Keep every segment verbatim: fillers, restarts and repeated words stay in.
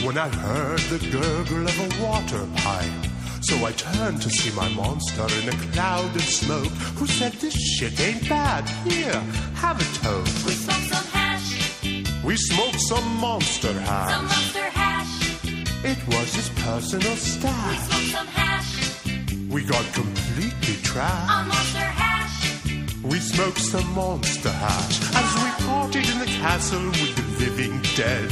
when I heard the gurgle of a water pipe. So I turned to see my monster in a cloud of smoke, who said, this shit ain't bad. Here, have a toke. We smoked some hash. We smoked some monster hash. Some monster hash. It was his personal stash. We smoked some hash. We got completely trashed. On monster hash. We smoked some monster hash as we partied in the castle with the living dead.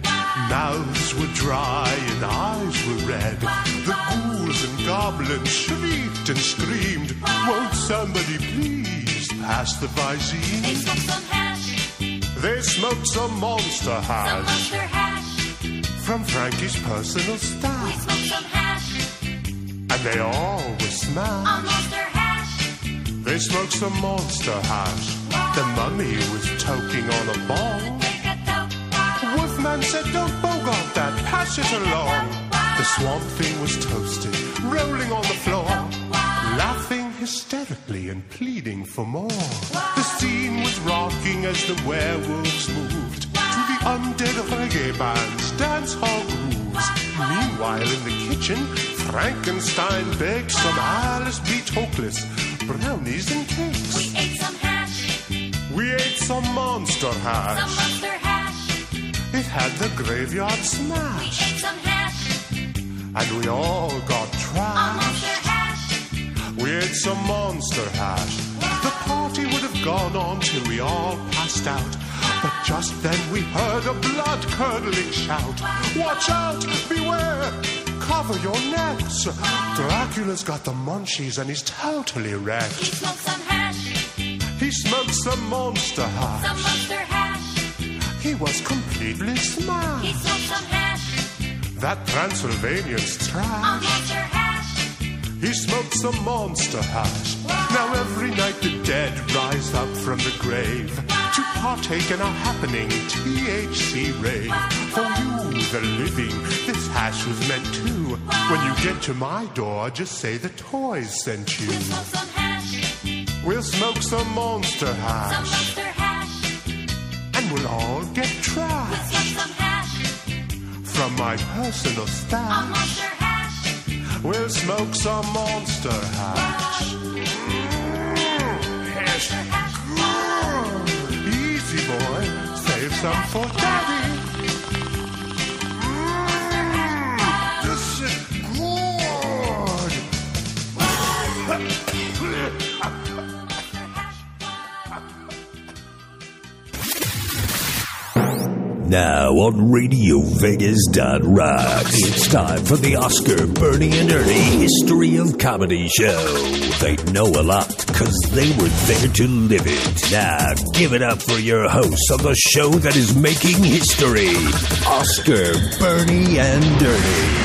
Mouths were dry and eyes were red. The ghouls and goblins shrieked and screamed. Won't somebody please pass the Visine? They smoked some hash. They smoked some monster Some hash monster hash. from Frankie's personal We stash. smoked some hash. And they all were smashed. On monster hash. They smoked some monster hash. The mummy was toking on a ball. Take a toke. Wolfman said, don't bogart that, pass it along. The swamp thing was toasted, rolling on the floor, laughing hysterically and pleading for more. The scene was rocking as the werewolves moved to the undead reggae band's dance hall grooves. Meanwhile in the kitchen, Frankenstein baked some Alice B. Toklas brownies and cakes. We ate some hash. We ate some monster Some hash. monster hash. It had the graveyard We smash. ate some hash. And we all got On trashed. monster hash. We ate some monster hash. The party would have gone on till we all passed out. But just then we heard a blood-curdling shout. Watch out! Beware! Cover your necks! Dracula's got the munchies and he's totally We wrecked. smoked some hash. He smoked some monster Some hash. monster hash. He was completely He smashed. smoked some hash. That Transylvanian's On trash. monster hash. He smoked some monster hash. Now every night the dead rise up from the grave to partake in a happening T H C rave. For you, the living, this hash was meant to. When you get to my door, just say the toys sent you. We smoked some hash. We'll smoke some monster Some hash, monster hash. and we'll all get We trashed smoked some hash. from my personal On stash. monster hash. We'll smoke some monster hash. Hash. Easy boy, save some for daddy. Mm, this is Now on Radio Vegas dot rock, it's time for the Oscar, Bernie, and Ernie History of Comedy Show. They know a lot because they were there to live it. Now give it up for your hosts of the show that is making history, Oscar, Bernie, and Ernie.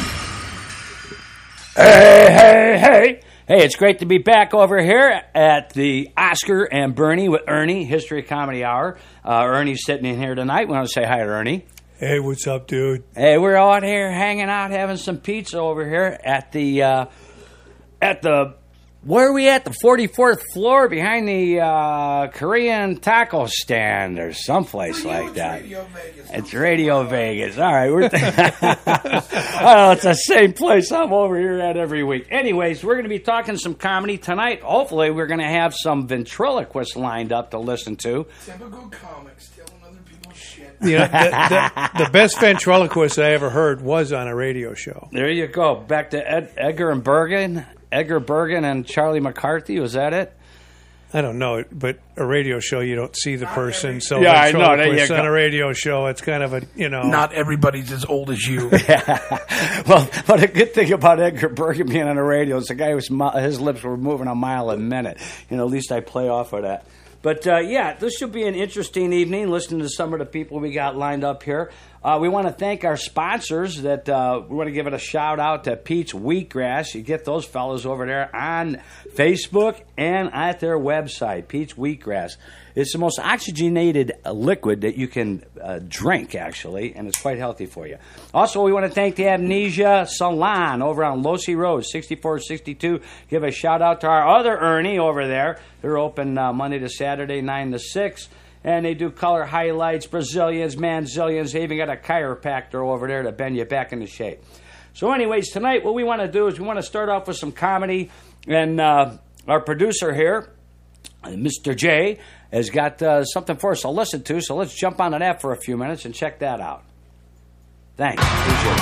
Hey, hey, hey. Hey, it's great to be back over here at the Oscar and Bernie with Ernie, History Comedy Hour. Uh, Ernie's sitting in here tonight. We want to say hi to Ernie. Hey, what's up, dude? Hey, we're out here hanging out, having some pizza over here at the, uh, at the, where are we at? The forty-fourth floor behind the uh, Korean taco stand or someplace like that. Radio Vegas. It's Radio Vegas. All right. We're oh, it's the same place I'm over here at every week. Anyways, we're going to be talking some comedy tonight. Hopefully, we're going to have some ventriloquists lined up to listen to. Typical comics stealing other people's shit. You know, the, the, the best ventriloquist I ever heard was on a radio show. There you go. Back to Ed, Edgar and Bergen. Edgar Bergen and Charlie McCarthy. Was that it? I don't know, but a radio show, you don't see the person. So Yeah, I know. There you ventriloquist go. on a radio show, it's kind of a, you know. Not everybody's as old as you. Well, but a good thing about Edgar Bergen being on the radio is the guy was his lips were moving a mile a minute. You know, at least I play off of that. But uh, yeah, this should be an interesting evening. Listening to some of the people we got lined up here. Uh, we want to thank our sponsors. That uh, we want to give it a shout out to Pete's Wheatgrass. You get those fellas over there on Facebook and at their website, Pete's Wheatgrass. It's the most oxygenated liquid that you can uh, drink, actually, and it's quite healthy for you. Also, we want to thank the Amnesia Salon over on Losey Road, sixty-four sixty-two. Give a shout out to our other Ernie over there. They're open uh, Monday to Saturday, nine to six. and they do color highlights, Brazilians, Manzillions. They even got a chiropractor over there to bend you back into shape. So anyways, tonight what we want to do is we want to start off with some comedy, and uh, our producer here, Mister J, has got uh, something for us to listen to, so let's jump onto that for a few minutes and check that out. Thanks. Appreciate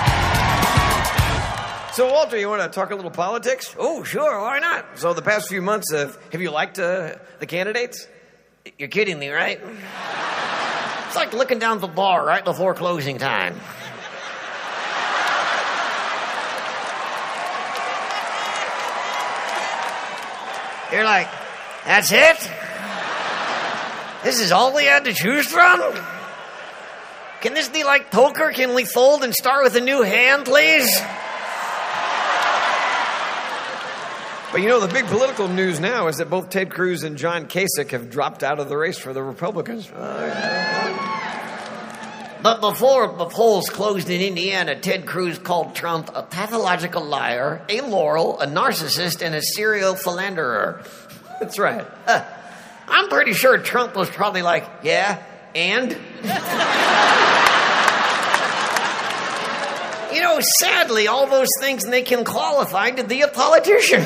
it. So, Walter, you want to talk a little politics? Oh, sure, why not? So, the past few months, uh, have you liked uh, the candidates? You're kidding me, right? It's like looking down the bar right before closing time. You're like, that's it? This is all we had to choose from? Can this be like poker? Can we fold and start with a new hand, please? But you know, the big political news now is that both Ted Cruz and John Kasich have dropped out of the race for the Republicans. But before the polls closed in Indiana, Ted Cruz called Trump a pathological liar, a Laurel, a narcissist, and a serial philanderer. That's right. Uh, I'm pretty sure Trump was probably like, yeah, and? You know, sadly, all those things make him qualified to be a politician.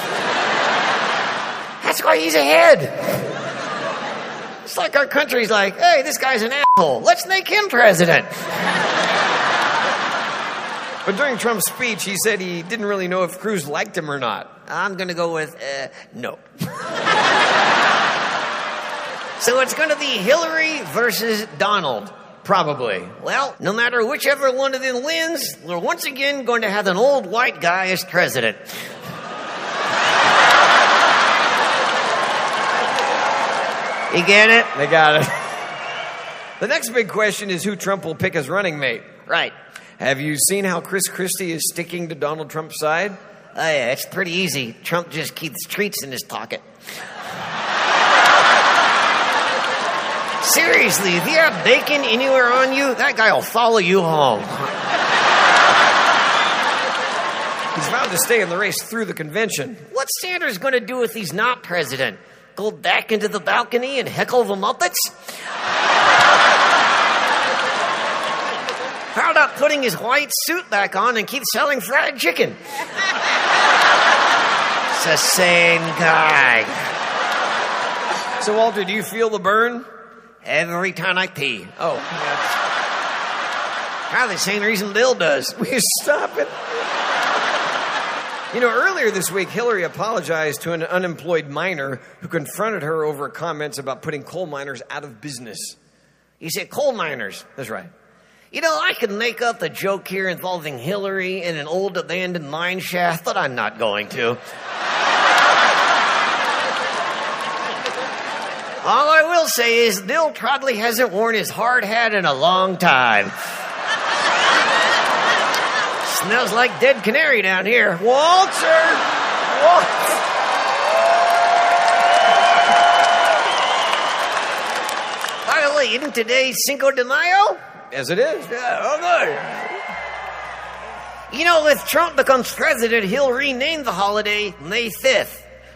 That's why he's ahead. It's like our country's like, hey, this guy's an asshole. Let's make him president. But during Trump's speech, he said he didn't really know if Cruz liked him or not. I'm going to go with, uh, no. So it's going to be Hillary versus Donald, probably. Well, no matter whichever one of them wins, we're once again going to have an old white guy as president. You get it? They got it. The next big question is who Trump will pick as running mate. Right. Have you seen how Chris Christie is sticking to Donald Trump's side? Oh, yeah, it's pretty easy. Trump just keeps treats in his pocket. Seriously, if you have bacon anywhere on you, that guy will follow you home. He's vowed to stay in the race through the convention. What's Sanders going to do if he's not president? Go back into the balcony and heckle the Muppets? How about putting his white suit back on and keep selling fried chicken? It's the same guy. So, Walter, do you feel the burn? Every time I pee. Oh, that's probably the same reason Bill does. Will you stop it? You know, earlier this week, Hillary apologized to an unemployed miner who confronted her over comments about putting coal miners out of business. You said coal miners. That's right. You know, I could make up a joke here involving Hillary in an old abandoned mine shaft, but I'm not going to. All I will say is Bill probably hasn't worn his hard hat in a long time. Smells like dead canary down here. Walter! Walter! By the way, isn't today Cinco de Mayo? Yes, it is. Yeah, oh, good. You know, if Trump becomes president, he'll rename the holiday May fifth.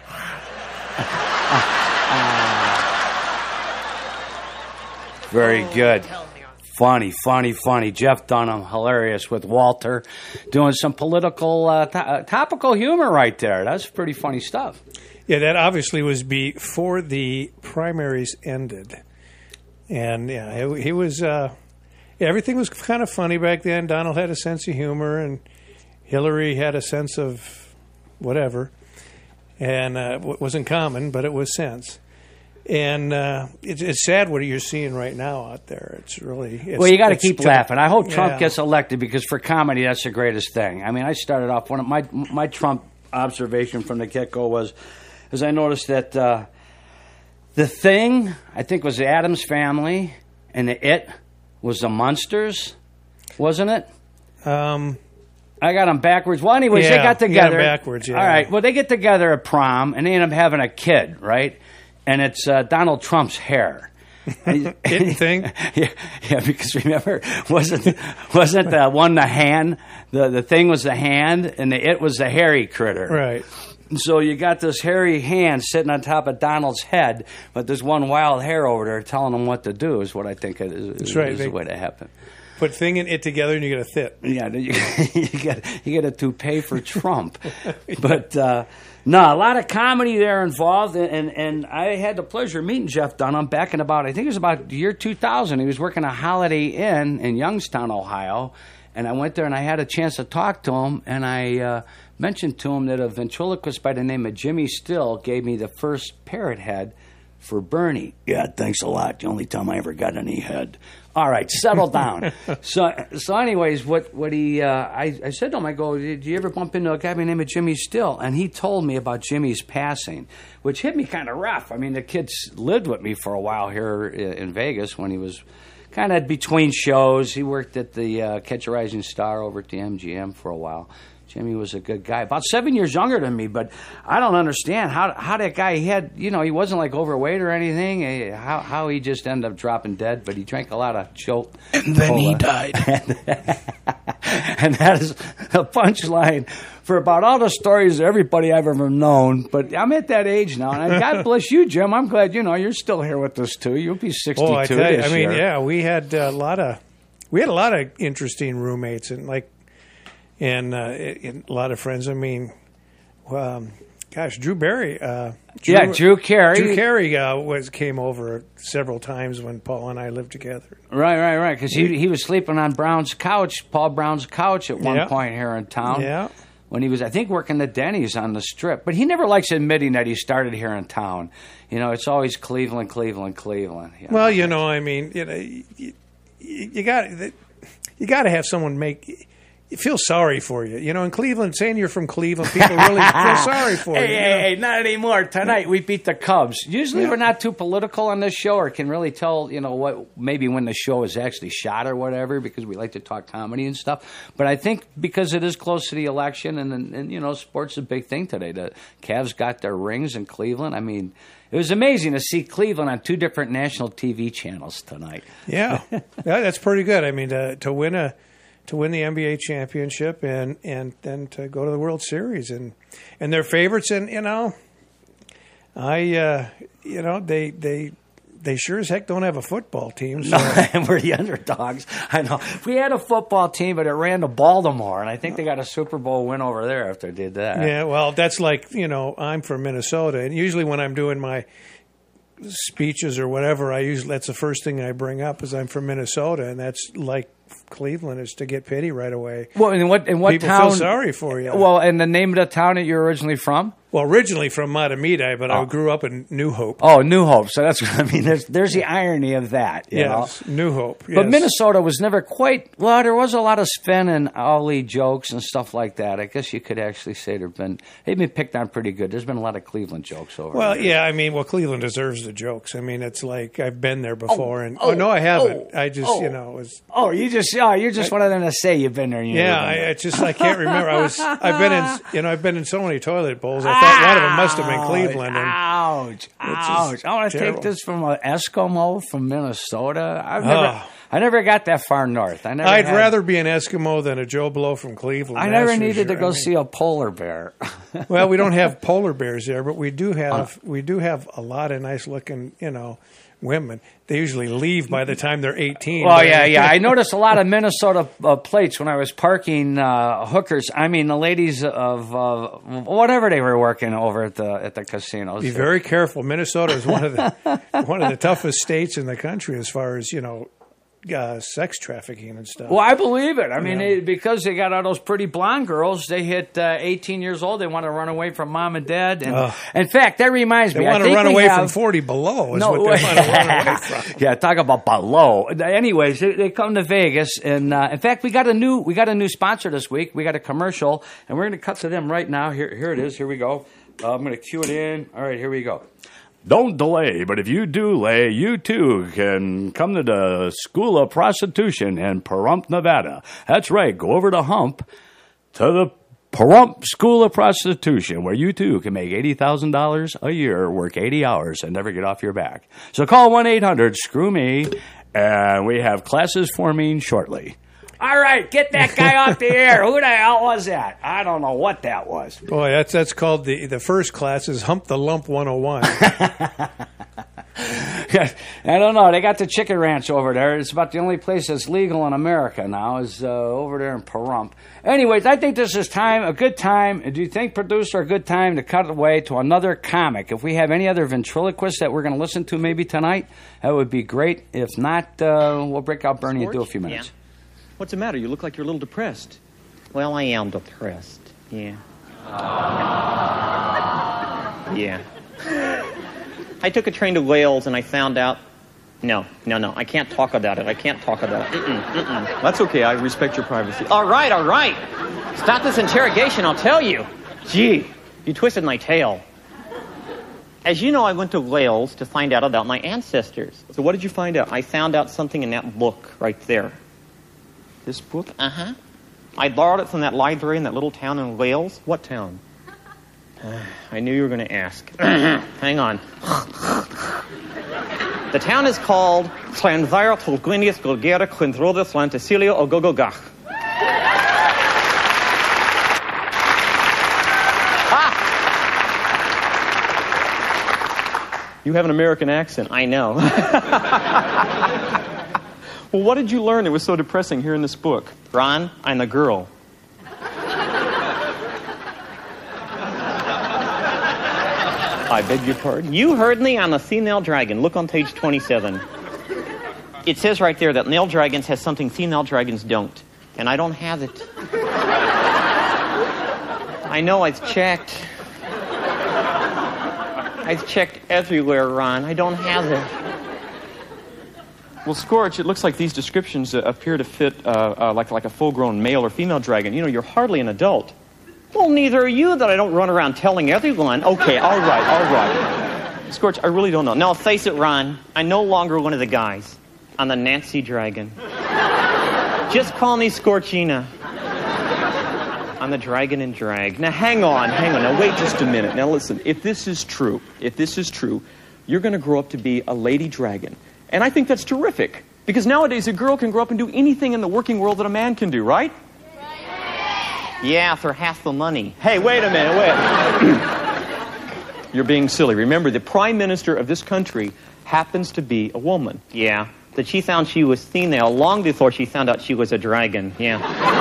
Very good. Funny, funny, funny. Jeff Dunham, hilarious with Walter, doing some political, uh, to- uh, topical humor right there. That's pretty funny stuff. Yeah, that obviously was before the primaries ended. And, yeah, he, he was, uh, yeah, everything was kind of funny back then. Donald had a sense of humor, and Hillary had a sense of whatever. And uh, it wasn't common, but it was sense. And uh, it's, it's sad what you're seeing right now out there. It's really it's, well, you got to it's keep tough. laughing. I hope Trump Yeah. gets elected because for comedy, that's the greatest thing. I mean, I started off one of my my Trump observation from the get go was, is I noticed that uh, the Thing I think was the Addams Family, and the It was the Munsters, wasn't it? Um, I got them backwards. Well, anyways, Yeah, they got you got 'em together. backwards, yeah. All right. Well, they get together at prom, and they end up having a kid, right? And it's uh, Donald Trump's hair. It thing? yeah, yeah, because remember, wasn't wasn't the one the hand? The the thing was the hand, and the it was the hairy critter. Right. So you got this hairy hand sitting on top of Donald's head, but there's one wild hair over there telling him what to do. Is what I think is, is, That's right. is They- the way to happen. Put thing in it together and you get a thit. Yeah, you, you get you get a toupee for Trump, but uh, no, a lot of comedy there involved, and, and and I had the pleasure of meeting Jeff Dunham back in about I think it was about the year two thousand. He was working a Holiday Inn in Youngstown, Ohio, and I went there and I had a chance to talk to him, and I uh, mentioned to him that a ventriloquist by the name of Jimmy Still gave me the first parrot head for Bernie. Yeah, thanks a lot. The only time I ever got any head. All right, settle down. so, so, anyways, what what he uh, I, I said to him, I go, did you ever bump into a guy by the name of Jimmy Still? And he told me about Jimmy's passing, which hit me kind of rough. I mean, the kid's lived with me for a while here in in Vegas when he was kind of between shows. He worked at the uh, Catch a Rising Star over at the M G M for a while. Jimmy was a good guy, about seven years younger than me, but I don't understand how how that guy, he had, you know, he wasn't like overweight or anything, eh, how how he just ended up dropping dead, but he drank a lot of choke. And then he cola. died. And that is the punchline for about all the stories of everybody I've ever known. But I'm at that age now, and God bless you, Jim. I'm glad, you know, you're still here with us, too. You'll be sixty-two Oh, I tell you, this I mean, year. yeah, we had a lot of we had a lot of interesting roommates and like and, uh, and a lot of friends. I mean, um, gosh, Drew Barry. Uh, Drew, Yeah, Drew Carey. Drew Carey uh, was came over several times when Paul and I lived together. Right, right, right. Because he he was sleeping on Brown's couch, Paul Brown's couch, at one Yeah. point here in town. Yeah. When he was, I think, working at Denny's on the Strip. But he never likes admitting that he started here in town. You know, it's always Cleveland, Cleveland, Cleveland. You know? Well, you know, I mean, you know, you, you got you got to have someone make. You feel sorry for you. You know, in Cleveland, saying you're from Cleveland, people really feel sorry for Hey, you. hey, you know? hey, not anymore. Tonight we beat the Cubs. Usually we're not too political on this show or can really tell, you know, what maybe when the show is actually shot or whatever because we like to talk comedy and stuff. But I think because it is close to the election and, and, and you know, sports is a big thing today. The Cavs got their rings in Cleveland. I mean, it was amazing to see Cleveland on two different national T V channels tonight. Yeah, yeah, that's pretty good. I mean, to, to win a to win the N B A championship and, and then to go to the World Series and and they're favorites. And you know, I uh, you know they they they sure as heck don't have a football team. So. And we're the underdogs. I know. We had a football team, but it ran to Baltimore, and I think they got a Super Bowl win over there after they did that. Yeah, well, that's like, you know, I'm from Minnesota, and usually when I'm doing my speeches or whatever, I usually that's the first thing I bring up is I'm from Minnesota, and that's like Cleveland is to get pity right away. Well, in what in what People town? feel sorry for you. Well, and the name of the town that you're originally from? Well, originally from Matamidi, but Oh. I grew up in New Hope. Oh, New Hope. So that's what I mean. There's there's the irony of that. You Yes, know? New Hope. But yes. Minnesota was never quite. Well, there was a lot of Sven and Ollie jokes and stuff like that. I guess you could actually say there've been they've been picked on pretty good. There's been a lot of Cleveland jokes over. Well, there. yeah, I mean, well, Cleveland deserves the jokes. I mean, it's like I've been there before, and oh, oh, no, I haven't. oh, I just, oh. you know, was Oh, you just oh, you're just one of them to say you've been there. And you've yeah. never I, been there. it's just I can't remember. I was I've been in you know I've been in so many toilet bowls. I thought one of them must have been Cleveland. And, Ouch! Ouch! I want to take terrible. this from an Eskimo from Minnesota. I've never, Oh. I never got that far north. I never. I'd had- rather be an Eskimo than a Joe Blow from Cleveland. I that's never for needed to sure. go I mean, see a polar bear. Well, we don't have polar bears there, but we do have Uh. we do have a lot of nice looking, you know, women. They usually leave by the time they're eighteen. Well, but- yeah, yeah. I noticed a lot of Minnesota uh, plates when I was parking uh, hookers. I mean, the ladies of uh, whatever they were working over at the at the casinos. Be very careful. Minnesota is one of the one of the toughest states in the country as far as you know, uh, sex trafficking and stuff. Well, I believe it. I mean, Yeah. they, because they got all those pretty blonde girls, they hit uh, eighteen years old. They want to run away from mom and dad. And Ugh. in fact, that reminds They me. I want to think run we away have, from forty below. Is No, what they want to run away from. yeah, talk about below. Anyways, they, they come to Vegas, and uh, in fact, we got a new we got a new sponsor this week. We got a commercial, and we're going to cut to them right now. Here, here it is. Here we go. Uh, I'm going to cue it in. All right, here we go. Don't delay, but if you do lay, you too can come to the School of Prostitution in Pahrump, Nevada. That's right. Go over to Hump to the Pahrump School of Prostitution, where you too can make eighty thousand dollars a year, work eighty hours, and never get off your back. So call one eight hundred screw me, and we have classes forming shortly. All right, get that guy off the air. Who the hell was that? I don't know what that was. Boy, that's that's called the the first class is Hump the Lump one oh one. I don't know. They got the chicken ranch over there. It's about the only place that's legal in America now is uh, over there in Pahrump. Anyways, I think this is time, a good time. Do you think, producer, a good time to cut away to another comic? If we have any other ventriloquists that we're going to listen to maybe tonight, that would be great. If not, uh, we'll break out Bernie and do a few minutes. Yeah. What's the matter? You look like you're a little depressed. Well, I am depressed. Yeah. Yeah. I took a train to Wales and I found out... No, no, no. I can't talk about it. I can't talk about it. Mm-mm, mm-mm. That's okay. I respect your privacy. All right, all right. Stop this interrogation. I'll tell you. Gee, you twisted my tail. As you know, I went to Wales to find out about my ancestors. So what did you find out? I found out something in that book right there. This book? Uh-huh. I borrowed it from that library in that little town in Wales. What town? Uh, I knew you were going to ask. Hang on. The town is called Llanfair Tulgwiniaeth Gulgera Chwynrodus Llantysilio Ogogogach. Ah! You have an American accent, I know. Well, what did you learn that was so depressing here in this book? Ron, I'm a girl. I beg your pardon? You heard me. I'm a female dragon. Look on page twenty-seven. It says right there that male dragons has something female dragons don't. And I don't have it. I know, I've checked. I've checked everywhere, Ron. I don't have it. Well, Scorch, it looks like these descriptions uh, appear to fit uh, uh, like, like a full-grown male or female dragon. You know, you're hardly an adult. Well, neither are you that I don't run around telling everyone. Okay, all right, all right. Scorch, I really don't know. Now, face it, Ron, I'm no longer one of the guys. I'm the Nancy Dragon. Just call me Scorchina. I'm the dragon in drag. Now, hang on, hang on. Now, wait just a minute. Now, listen, if this is true, if this is true, you're going to grow up to be a lady dragon. And I think that's terrific. Because nowadays, a girl can grow up and do anything in the working world that a man can do, right? Yeah, for half the money. Hey, wait a minute, wait. You're being silly. Remember, the prime minister of this country happens to be a woman. Yeah, that she found she was female long before she found out she was a dragon. Yeah.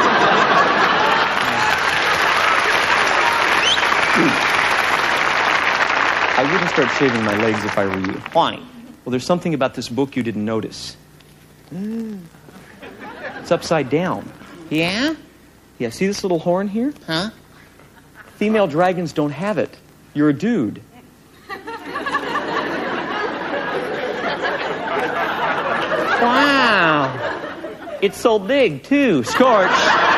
I wouldn't start shaving my legs if I were you. Why? Well, there's something about this book you didn't notice. It's upside down. Yeah? Yeah, see this little horn here? Huh? Female dragons don't have it. You're a dude. Wow. It's so big, too. Scorch.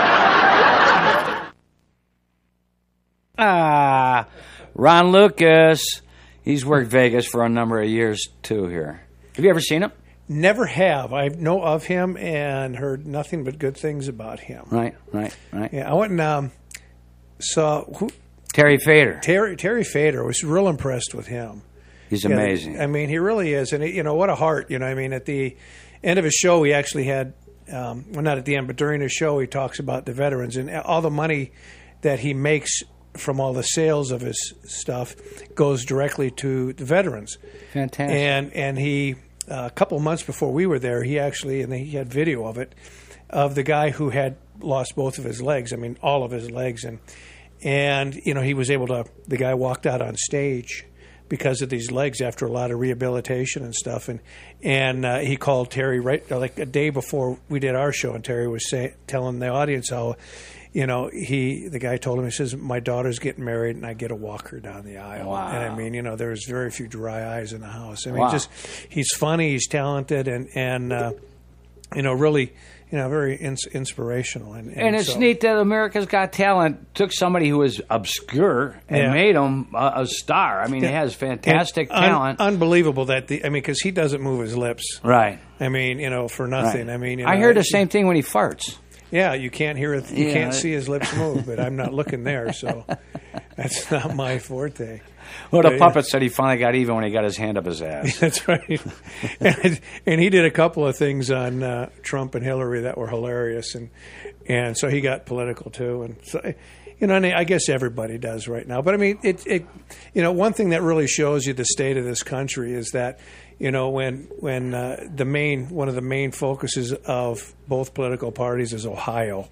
Ah, Ron Lucas. He's worked Vegas for a number of years, too, here. Have you ever seen him? Never have. I know of him and heard nothing but good things about him. Right, right, right. Yeah, I went and um, saw who, Terry Fader. Terry Terry Fader. Was real impressed with him. He's Yeah, amazing. I mean, he really is, and he, you know what a heart. You know, I mean, at the end of his show, he actually had, um, well, not at the end, but during his show, he talks about the veterans and all the money that he makes from all the sales of his stuff goes directly to the veterans. Fantastic. And and he. Uh, a couple months before we were there, he actually, and he had video of it, of the guy who had lost both of his legs. I mean, all of his legs. And, and you know, he was able to, the guy walked out on stage because of these legs after a lot of rehabilitation and stuff. And and uh, he called Terry right, like a day before we did our show, and Terry was say, telling the audience how, you know, he, the guy told him, he says, my daughter's getting married and I get to walk her down the aisle. Wow. And I mean, you know, there's very few dry eyes in the house. I mean, Wow. just, he's funny, he's talented, and, and uh, you know, really, you know, very ins- inspirational. And, and, And it's so, neat that America's Got Talent took somebody who was obscure and Yeah. made him a, a star. I mean, he has fantastic and un- talent. unbelievable that, the, I mean, because he doesn't move his lips. Right. I mean, you know, for nothing. Right. I mean, you I know, heard the he- same thing when he farts. Yeah, you can't hear it. You Yeah. can't see his lips move, but I'm not looking there, so that's not my forte. Well, the But, yeah. puppet said he finally got even when he got his hand up his ass. That's right. and, and he did a couple of things on uh, Trump and Hillary that were hilarious, and and so he got political too. And so, you know, and I guess everybody does right now. But I mean, it, it you know, one thing that really shows you the state of this country is that, you know, when when uh, the main one of the main focuses of both political parties is Ohio.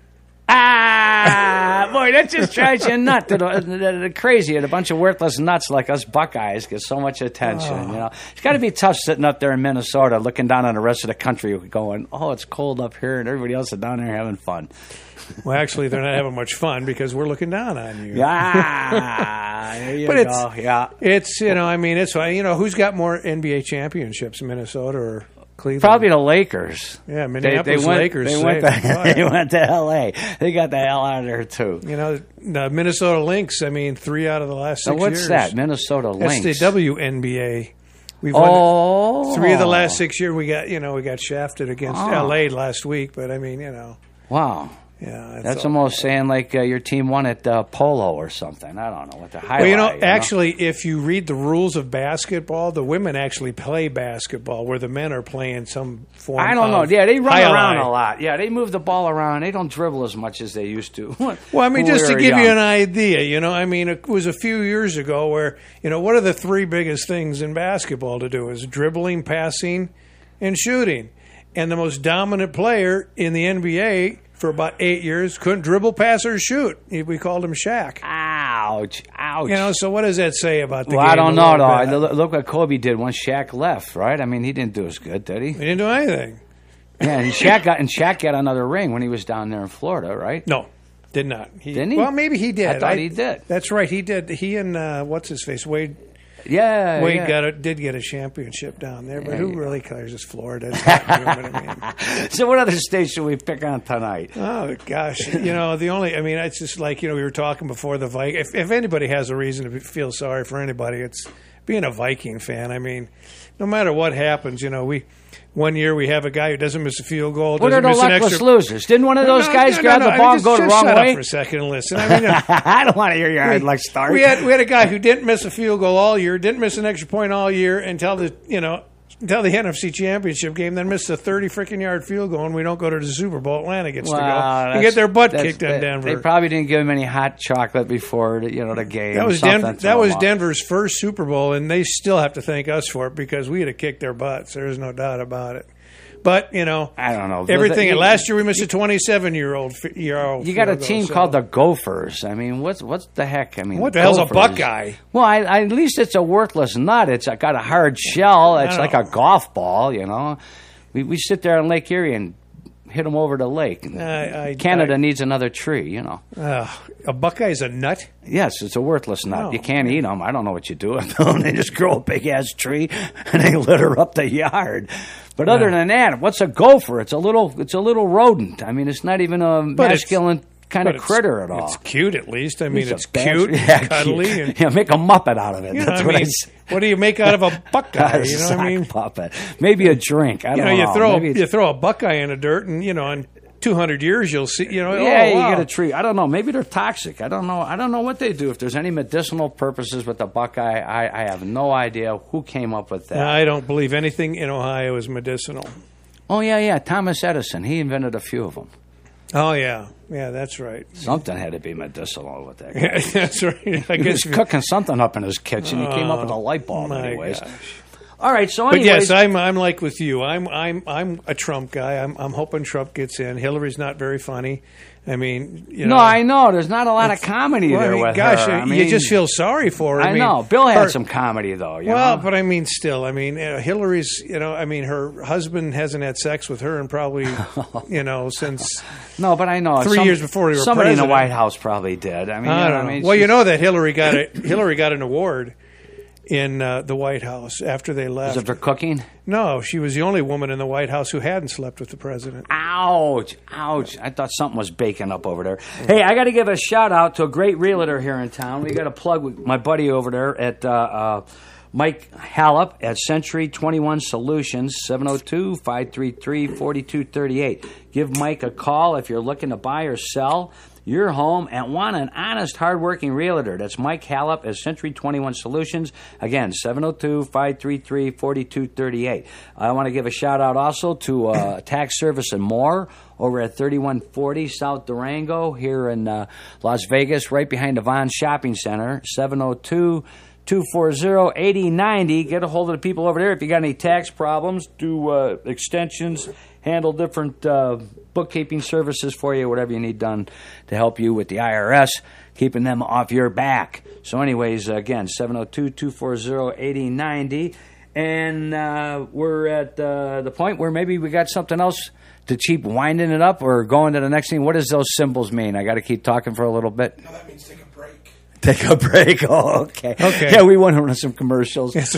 Ah, boy, that just drives you nuts. The, the, the crazy, and a bunch of worthless nuts like us Buckeyes get so much attention. Oh. You know, it's got to be tough sitting up there in Minnesota, looking down on the rest of the country, going, "Oh, it's cold up here," and everybody else is down there having fun. Well, actually, they're not having much fun because we're looking down on you. Ah, there you But go. it's Yeah, it's you know, I mean, it's you know, who's got more N B A championships, Minnesota or Cleveland? probably the Lakers. Yeah, They, Minneapolis they went, Lakers. They went, say, to, boy. they went to L A. They got the hell out of there too. You know, the Minnesota Lynx, I mean, three out of the last six Now, what's years. that? Minnesota That's Lynx. the W N B A. We've Oh, won three of the last six years. We got, you know, we got shafted against Oh. L A last week, but I mean, you know, Wow. yeah. That's all. almost saying like uh, your team won at uh, polo or something. I don't know what the highlight. Well, you know, actually, if you read the rules of basketball, the women actually play basketball, where the men are playing some form. I don't know. of Yeah, they run highlight. around a lot. Yeah, they move the ball around. They don't dribble as much as they used to. Well, I mean, When just we to were give you young. an idea, you know, I mean, it was a few years ago where, you know, what are the three biggest things in basketball to do? Is dribbling, passing, and shooting. And the most dominant player in the N B A for about eight years couldn't dribble, pass, or shoot. We called him Shaq. Ouch! Ouch! You know, so what does that say about the well, game? I don't a know little though. bit? Look look what Kobe did once Shaq left. Right? I mean, he didn't do as good, did he? He didn't do anything. Yeah, and Shaq got and Shaq got another ring when he was down there in Florida, right? No, did not. He, Didn't he? Well, maybe he did. I thought he did. That's right, he did. He and uh, what's his face, Wade. Yeah, Wade yeah. got a, did get a championship down there, but Yeah, who yeah. really cares? It's Florida. It's hot and humid, I mean. So, what other states should we pick on tonight? Oh gosh, you know the only. I mean, it's just like you know we were talking before the Viking. If, if anybody has a reason to be- feel sorry for anybody, it's being a Viking fan. I mean, no matter what happens, you know we. One year we have a guy who doesn't miss a field goal. What are doesn't the miss an luckless extra. losers? Didn't one of those No, guys no, no, grab no, the I ball and just- go the just wrong shut way? up for a second and listen. I mean, you know, I don't want to hear your like start. we had we had a guy who didn't miss a field goal all year, didn't miss an extra point all year until the you know until the N F C Championship game, then missed a thirty freaking yard field goal, and we don't go to the Super Bowl. Atlanta gets to go and that's- get their butt that's- kicked in they, Denver. They probably didn't give him any hot chocolate before the, you know the game. That was something Denver. to That was him up. Denver's first Super Bowl, and they still have to thank us for it because we had to kick their butts. There's no doubt about it. But you know, I don't know everything. You- and last year we missed a twenty-seven year old year old. You got a team called the Gophers. I mean, what's what's the heck? I mean, What the hell's a Gophers. Buckeye? Well, I, I, at least it's a worthless nut. It's got a hard shell. It's I like know. a golf ball. You know, we we sit there on Lake Erie and hit them over the lake. And I- I- Canada I- needs another tree. You know. Uh, a Buckeye's a nut. Yes, it's a worthless nut. No. You can't eat them. I don't know what you do with them. They just grow a big ass tree and they litter up the yard. But other Yeah. than that, what's a gopher? It's a little, it's a little rodent. I mean, it's not even a But it's- masculine kind But of it's- critter at all. It's cute, at least. I mean, It's a it's bad- cute, yeah, cuddly, cute. and Yeah, make a muppet out of it. you know, That's I what I mean, s- what do you make out of a Buckeye? You know what sock I mean? puppet. Maybe a drink. I You don't know, know. you throw Maybe it's- you throw a Buckeye in the dirt, and you know, in two hundred years, you'll see. You know, yeah, oh, wow. you get a tree. I don't know. Maybe they're toxic. I don't know. I don't know what they do. If there's any medicinal purposes with the Buckeye, I, I have no idea who came up with that. I don't believe anything in Ohio is medicinal. Oh, yeah, yeah. Thomas Edison. He invented a few of them. Oh yeah, yeah, that's right. Something had to be medicinal with that guy. That's right. I He guess was if you- cooking something up in his kitchen. He came up with a light bulb, my anyways. gosh. All right, so But anyways. yes, I'm I'm like with you. I'm I'm I'm a Trump guy. I'm I'm hoping Trump gets in. Hillary's not very funny. I mean, you know. no, I know. There's not a lot of comedy Well, I there mean, with gosh, her. I you mean, just feel sorry for her. I, I mean, know. Bill had her- some comedy, though. You Well, know? but I mean, still, I mean, you know, Hillary's, you know, I mean, her husband hasn't had sex with her in probably, you know, since no, but I know. three some- years before he were Somebody in president. the White House probably did. I mean, I you know, don't know. I mean, well, you she's- know that Hillary got a Hillary got an award in uh, the White House after they Is left. it for cooking? No, she was the only woman in the White House who hadn't slept with the president. Ouch, ouch. I thought something was baking up over there. Hey, I got to give a shout out to a great realtor here in town. We got to plug with my buddy over there at uh, uh, Mike Hallop at Century twenty-one Solutions, seven oh two, five three three, four two three eight. Give Mike a call if you're looking to buy or sell your home and want an honest, hardworking realtor. That's Mike Hallop at Century twenty-one Solutions. Again, seven oh two, five three three, four two three eight. I want to give a shout-out also to uh, Tax Service and More over at thirty-one forty South Durango here in uh, Las Vegas, right behind the Vaughn Shopping Center, seven oh two, two four zero, eight oh nine oh. Get a hold of the people over there if you got any tax problems, do uh, extensions, handle different uh, bookkeeping services for you, whatever you need done to help you with the I R S, keeping them off your back. So anyways, again, seven oh two, two four zero, eight oh nine oh. And uh, we're at uh, the point where maybe we got something else to keep winding it up or going to the next thing. What does those symbols mean? I got to keep talking for a little bit. No, that means take a break. Take a break. Oh, okay. Okay. Yeah, we want to run some commercials. Yes,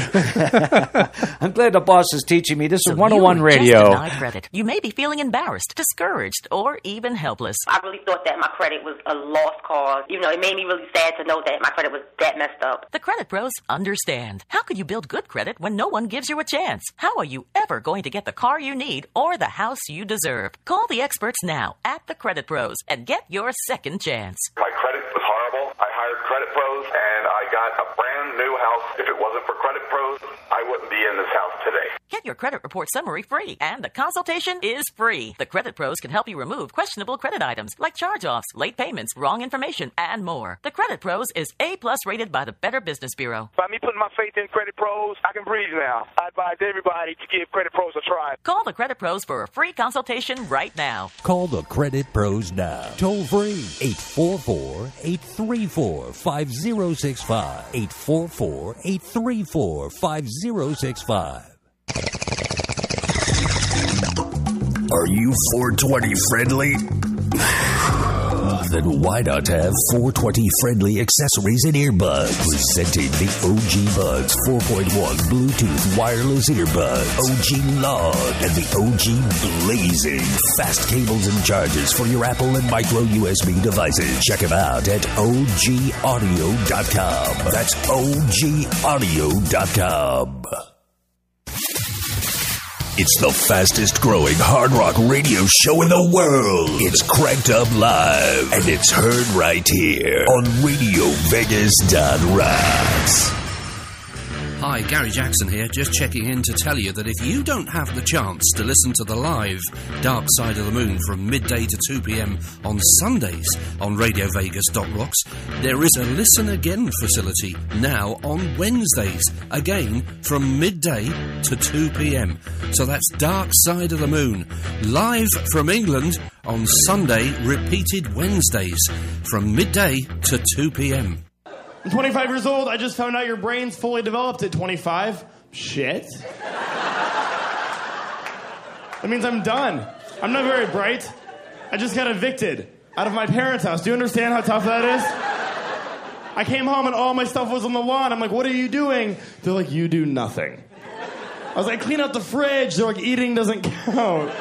I'm glad the boss is teaching me. This So is one oh one you were just Radio. denied credit. You may be feeling embarrassed, discouraged, or even helpless. I really thought that my credit was a lost cause. You know, it made me really sad to know that my credit was that messed up. The Credit Pros understand. How could you build good credit when no one gives you a chance? How are you ever going to get the car you need or the house you deserve? Call the experts now at the Credit Pros and get your second chance. My credit was horrible. I hired Credit Pros, and I got a brand new house. If it wasn't for Credit Pros, I wouldn't be in this house today. Get your credit report summary free, and the consultation is free. The Credit Pros can help you remove questionable credit items like charge-offs, late payments, wrong information, and more. The Credit Pros is A-plus rated by the Better Business Bureau. By me putting my faith in Credit Pros, I can breathe now. I advise everybody to give Credit Pros a try. Call the Credit Pros for a free consultation right now. Call the Credit Pros now. Toll free, eight four four, eight three four, five zero six five. eight four four, eight three four, five zero six five. Are you four twenty friendly? Then why not have four twenty friendly accessories and earbuds? Presenting the O G Buds four point one Bluetooth wireless earbuds, O G Log, and the O G Blazing fast cables and chargers for your Apple and micro U S B devices. Check them out at O G audio dot com. That's O G audio dot com. It's the fastest growing hard rock radio show in the world. It's Cranked Up Live, and it's heard right here on radio vegas dot rocks. Hi, Gary Jackson here, just checking in to tell you that if you don't have the chance to listen to the live Dark Side of the Moon from midday to two p.m. on Sundays on radio vegas dot rocks, there is a Listen Again facility now on Wednesdays, again from midday to two p.m. So that's Dark Side of the Moon, live from England on Sunday, repeated Wednesdays from midday to two p.m. I'm twenty-five years old. I just found out your brain's fully developed at twenty-five. Shit. That means I'm done. I'm not very bright. I just got evicted out of my parents' house. Do you understand how tough that is? I came home and all my stuff was on the lawn. I'm like, what are you doing? They're like, you do nothing. I was like, clean out the fridge. They're like, eating doesn't count.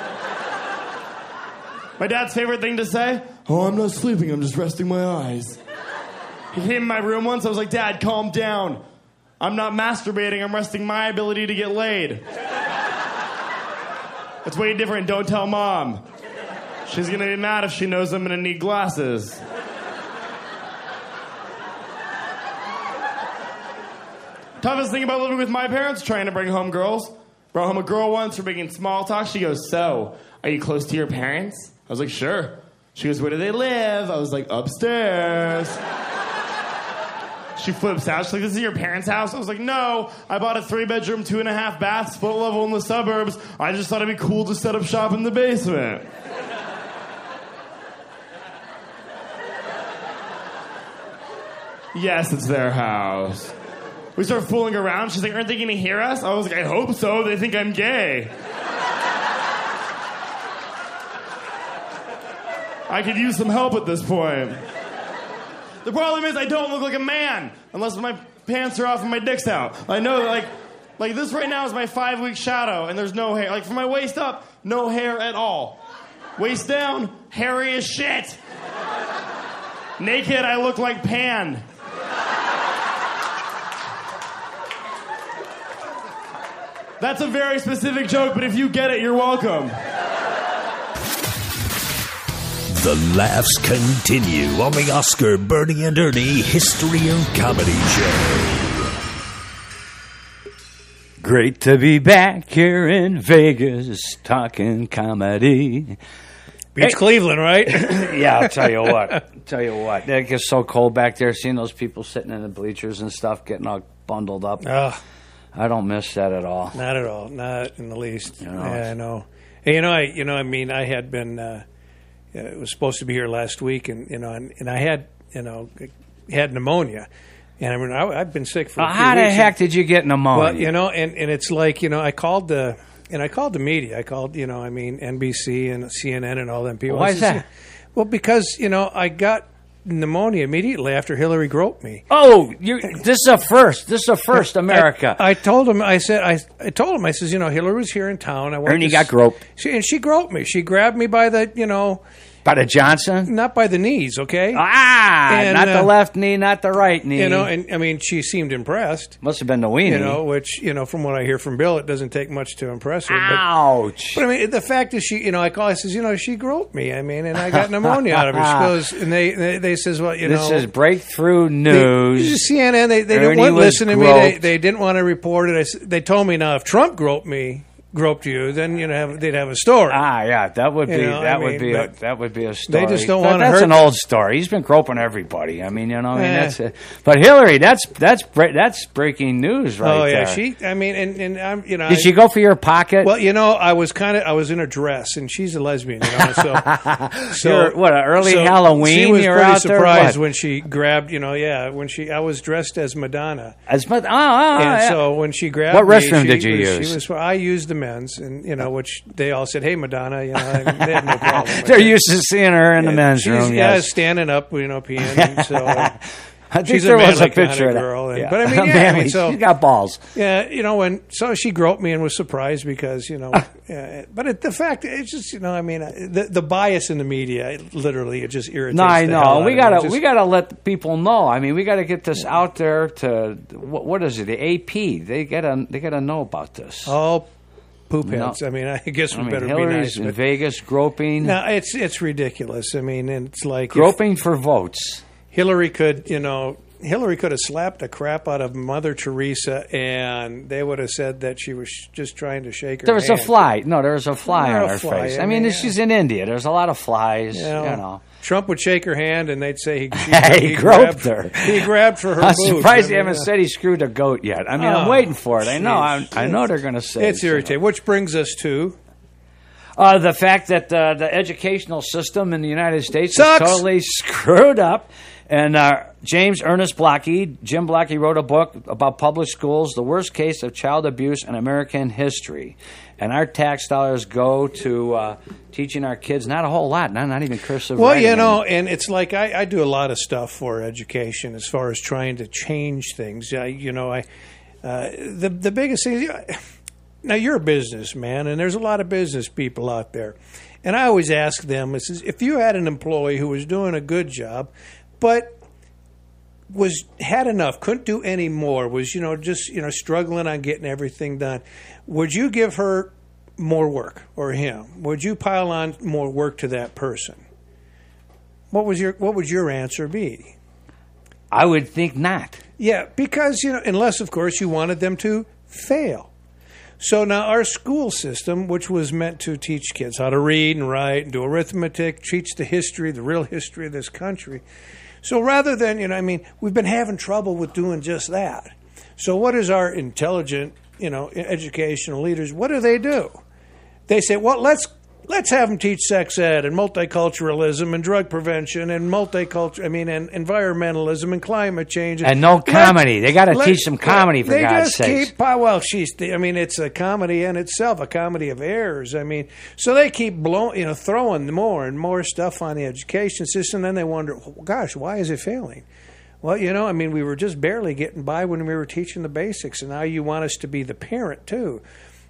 My dad's favorite thing to say, oh, I'm not sleeping. I'm just resting my eyes. He came in my room once. I was like, Dad, calm down. I'm not masturbating. I'm resting my ability to get laid. That's way different. Don't tell Mom. She's going to be mad if she knows I'm going to need glasses. Toughest thing about living with my parents, trying to bring home girls. Brought home a girl once for making small talk. She goes, so, are you close to your parents? I was like, sure. She goes, where do they live? I was like, upstairs. She flips out. She's like, this is your parents' house? I was like, no. I bought a three-bedroom, two-and-a-half bath, split level in the suburbs. I just thought it'd be cool to set up shop in the basement. Yes, it's their house. We start fooling around. She's like, aren't they going to hear us? I was like, I hope so. They think I'm gay. I could use some help at this point. The problem is I don't look like a man unless my pants are off and my dick's out. I know, like, like this right now is my five-week shadow, and there's no hair. Like, from my waist up, no hair at all. Waist down, hairy as shit. Naked, I look like Pan. That's a very specific joke, but if you get it, you're welcome. The laughs continue on the Oscar, Bernie, and Ernie History of Comedy Show. Great to be back here in Vegas talking comedy. Beats Cleveland, right? Yeah, I'll tell you what. I'll tell you what. It gets so cold back there, seeing those people sitting in the bleachers and stuff, getting all bundled up. Ugh. I don't miss that at all. Not at all. Not in the least. You know, yeah, I know. Hey, you know, I, you know, I mean, I had been, uh, I was supposed to be here last week, and you know, and, and I had, you know, had pneumonia. And I mean, I, I've been sick for a Well, few how the weeks. heck did you get pneumonia? Well, you know, and, and it's like, you know, I called the, and I called the media. I called, you know, I mean, N B C and C N N and all them people. Why I is says, that? Well, because, you know, I got pneumonia immediately after Hillary groped me. Oh, you this is a first. This is a first, America. I, I told him, I said, I, I told him, I says, you know, Hillary was here in town. I wanted Ernie to got s- groped. She, and she groped me. She grabbed me by the, you know. By the Johnson? Not by the knees, okay? Ah, And, not the uh, left knee, not the right knee. You know, and I mean, she seemed impressed. Must have been the weenie. You know, which, you know, from what I hear from Bill, it doesn't take much to impress her. Ouch. But, but I mean, the fact is, she, you know, I call, I says, you know, she groped me. I mean, and I got pneumonia out of her. She goes, and they, they, they says, well, you this know. is breakthrough news. They, C N N, they, they Ernie didn't want to was listen to me. They, groped. they didn't want to report it. I s they told me now, if Trump groped me, groped you, then you know have, they'd have a story. Ah, yeah, that would You be know, that I would mean, be a, but that would be a story. they just don't But wanna That's hurt an them. old story. He's been groping everybody. I mean, you know, I mean, Eh. that's it. But Hillary, that's that's bre- that's breaking news right oh yeah, there. she. I mean, and and I'm you know. Did I- she go for your pocket? Well, you know, I was kind of I was in a dress, and she's a lesbian, you know. So, so You're- what, an early so Halloween She was you were pretty out there, surprised what? when she grabbed, you know, yeah, when she I was dressed as Madonna. As much, oh, oh, And yeah. so when she grabbed What me, restroom she did you was, use? She was, I used the men's, and you know, which they all said, "Hey, Madonna," you know, and they had no problem. with They're it. used to seeing her in the And men's she's, room. Yeah, Yes. standing up, you know, peeing. And so uh, I think she's there a was a manly kind picture of of that. girl. And, Yeah. But I mean, yeah, I Manly. mean, so She's got balls. Yeah, you know, when so she groped me and was surprised because you know, yeah, but it, the fact it's just you know, I mean, uh, the the bias in the media, it, literally, it just irritates. No, I the hell out know. We of me. gotta It just- we gotta let the people know. I mean, we gotta get this out there to what, what is it? The A P. They gotta they gotta know about this. Oh, poop No. heads. I mean, I guess we I mean, better Hillary's be nice. in But, Vegas groping, no, it's it's ridiculous. I mean, and it's like if groping for votes. Hillary could, you know. Hillary could have slapped the crap out of Mother Teresa, and they would have said that she was just trying to shake her There was hand. a fly. No, there was a fly Not on a her fly, face. I I mean, mean, she's in India. There's a lot of flies. You You know, know. Trump would shake her hand, and they'd say he, she, He groped grabbed, her. He grabbed for her. I'm boobs. surprised I they mean, haven't uh, said he screwed a goat yet. I mean, I'm Oh, waiting for it. I know. I, jeez. I know they're going to say It's so. irritating. Which brings us to Uh, the fact that uh, the educational system in the United States Sucks. is totally screwed up. And uh, James Ernest Blocky, Jim Blocky wrote a book about public schools, the worst case of child abuse in American history. And our tax dollars go to uh, teaching our kids not a whole lot, not, not even cursive well, writing. you know, and it's like I, I do a lot of stuff for education as far as trying to change things. I, you know, I uh, the the biggest thing. Is, now you're a businessman, and there's a lot of business people out there, and I always ask them: I says, if you had an employee who was doing a good job, but was had enough, couldn't do any more, was you know just you know struggling on getting everything done, would you give her more work or him? Would you pile on more work to that person? What was your what would your answer be? I would think not. Yeah, because you know, unless of course you wanted them to fail. So now our school system, which was meant to teach kids how to read and write and do arithmetic, teach the history, the real history of this country. So rather than, you know, I mean, we've been having trouble with doing just that. So what is our intelligent, you know, educational leaders, what do they do? They say, well, let's let's have them teach sex ed and multiculturalism and drug prevention and multicultural, I mean, and environmentalism and climate change. And no comedy. They gotta let- teach some comedy, for they God's just sakes. Keep, well, she's, I mean, it's a comedy in itself, a comedy of errors. I mean, so they keep blowing, you know, throwing more and more stuff on the education system. Then they wonder, well, gosh, why is it failing? Well, you know, I mean, we were just barely getting by when we were teaching the basics, and now you want us to be the parent too.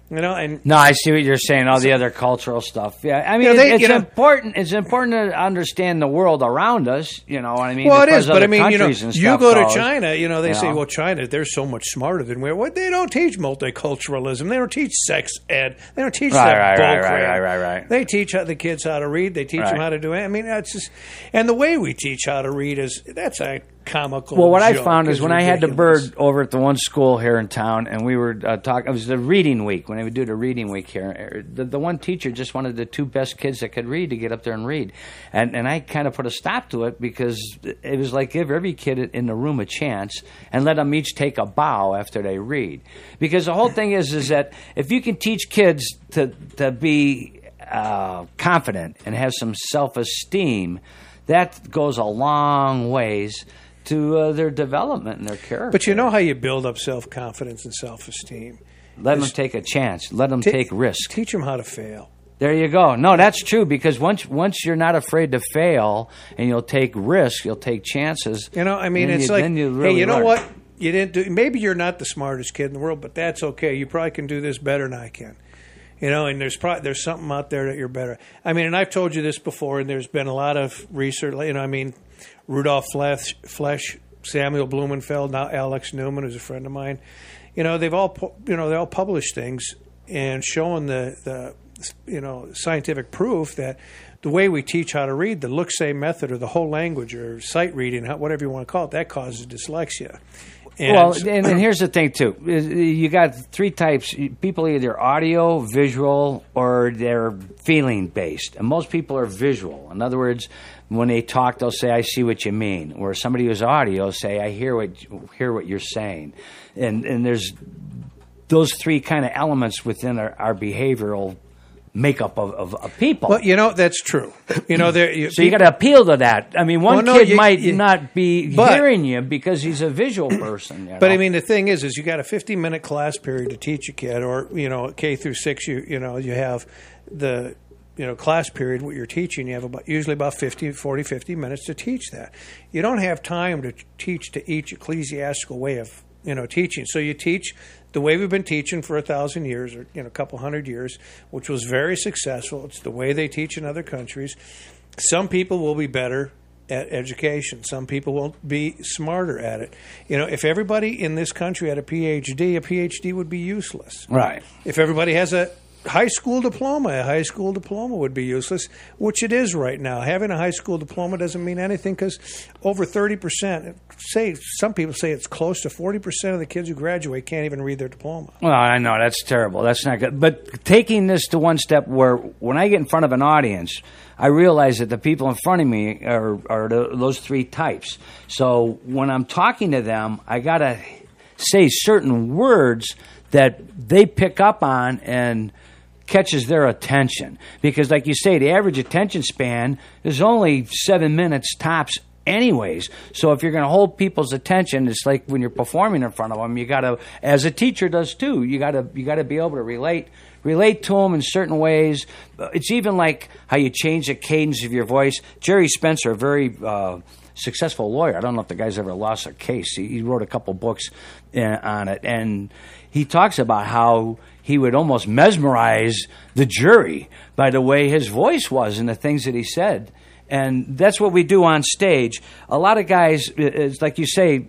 You know, and No, I see what you're saying. All the other cultural stuff. Yeah, I mean, You know, they- it's you know- important. It's important to understand the world around us. You know what I mean? well, as it far is, as but other I mean, you know, countries and you stuff go to goes, China, you know, they you say, know. well, China, they're so much smarter than we are. What they don't teach multiculturalism. They don't teach sex ed. They don't teach Right, that right, bull right, crap. right, right, right, right. They teach how the kids how to read. They teach Right. them how to do it. I mean, that's just, and the way we teach how to read is that's a comical. Well, what I joke. found is It's when I had the ridiculous. bird over at the one school here in town, and we were uh, talking. It was the reading week when they would do the reading week here. The, the one teacher just wanted the two best kids that could read to get up there and read, and and I kind of put a stop to it because it was like give every kid in the room a chance and let them each take a bow after they read, because the whole thing is is that if you can teach kids to to be uh, confident and have some self esteem, that goes a long ways to uh, their development and their character. But you know how you build up self confidence and self esteem. Let them take a chance. Let them take risks. Teach them how to fail. There you go. No, that's true, because once once you're not afraid to fail and you'll take risks, you'll take chances. You know, I mean, then it's you- like, then you really hey, you know learn. what? You didn't do. Maybe you're not the smartest kid in the world, but that's okay. You probably can do this better than I can. You know, and there's probably there's something out there that you're better. I mean, and I've told you this before, and there's been a lot of research. You know, I mean, Rudolph Flesch, Flesch Samuel Blumenfeld, now Alex Newman, who's a friend of mine. You know, they've all pu- you know they all published things and showing the the you know scientific proof that the way we teach how to read, the look-say method, or the whole language, or sight reading, how- whatever you want to call it, that causes dyslexia. And well, and, and here's the thing too: is you got three types. People are either audio, visual, or they're feeling based. And most people are visual. In other words, when they talk, they'll say, "I see what you mean," or somebody who's audio will say, "I hear what hear what you're saying." And and there's those three kind of elements within our, our behavioral makeup of, of, of people. Well, you know, that's true. You know, there. You, so you got to appeal to that. I mean, one Well, no, kid you- might you- not be but- hearing you because he's a visual person. You But know? I mean, the thing is, is you got a fifteen minute class period to teach a kid, or you know, K through six. You you know, you have the you know class period. What you're teaching, you have about usually about fifty, forty, fifty minutes to teach that. You don't have time to teach to each ecclesiastical way of you know teaching. So you teach the way we've been teaching for a thousand years, or you know, a couple hundred years, which was very successful. It's the way they teach in other countries. Some people will be better at education. Some people will be smarter at it. You know, if everybody in this country had a P H D, a P H D would be useless. Right. If everybody has a high school diploma, a high school diploma would be useless, which it is right now. Having a high school diploma doesn't mean anything because over thirty percent, say some people say it's close to forty percent of the kids who graduate can't even read their diploma. Well, I know that's terrible. That's not good. But taking this to one step, where when I get in front of an audience, I realize that the people in front of me are, are the, those three types. So when I'm talking to them, I got to say certain words that they pick up on and catches their attention. Because like you say, the average attention span is only seven minutes tops anyways. So if you're going to hold people's attention, it's like when you're performing in front of them, you got to, as a teacher does too, you got to you got to be able to relate relate to them in certain ways. It's even like how you change the cadence of your voice. Jerry Spencer, a very uh, successful lawyer, I don't know if the guy's ever lost a case. He, he wrote a couple books uh, on it, and he talks about how he would almost mesmerize the jury by the way his voice was and the things that he said. And that's what we do on stage. A lot of guys, it's like you say,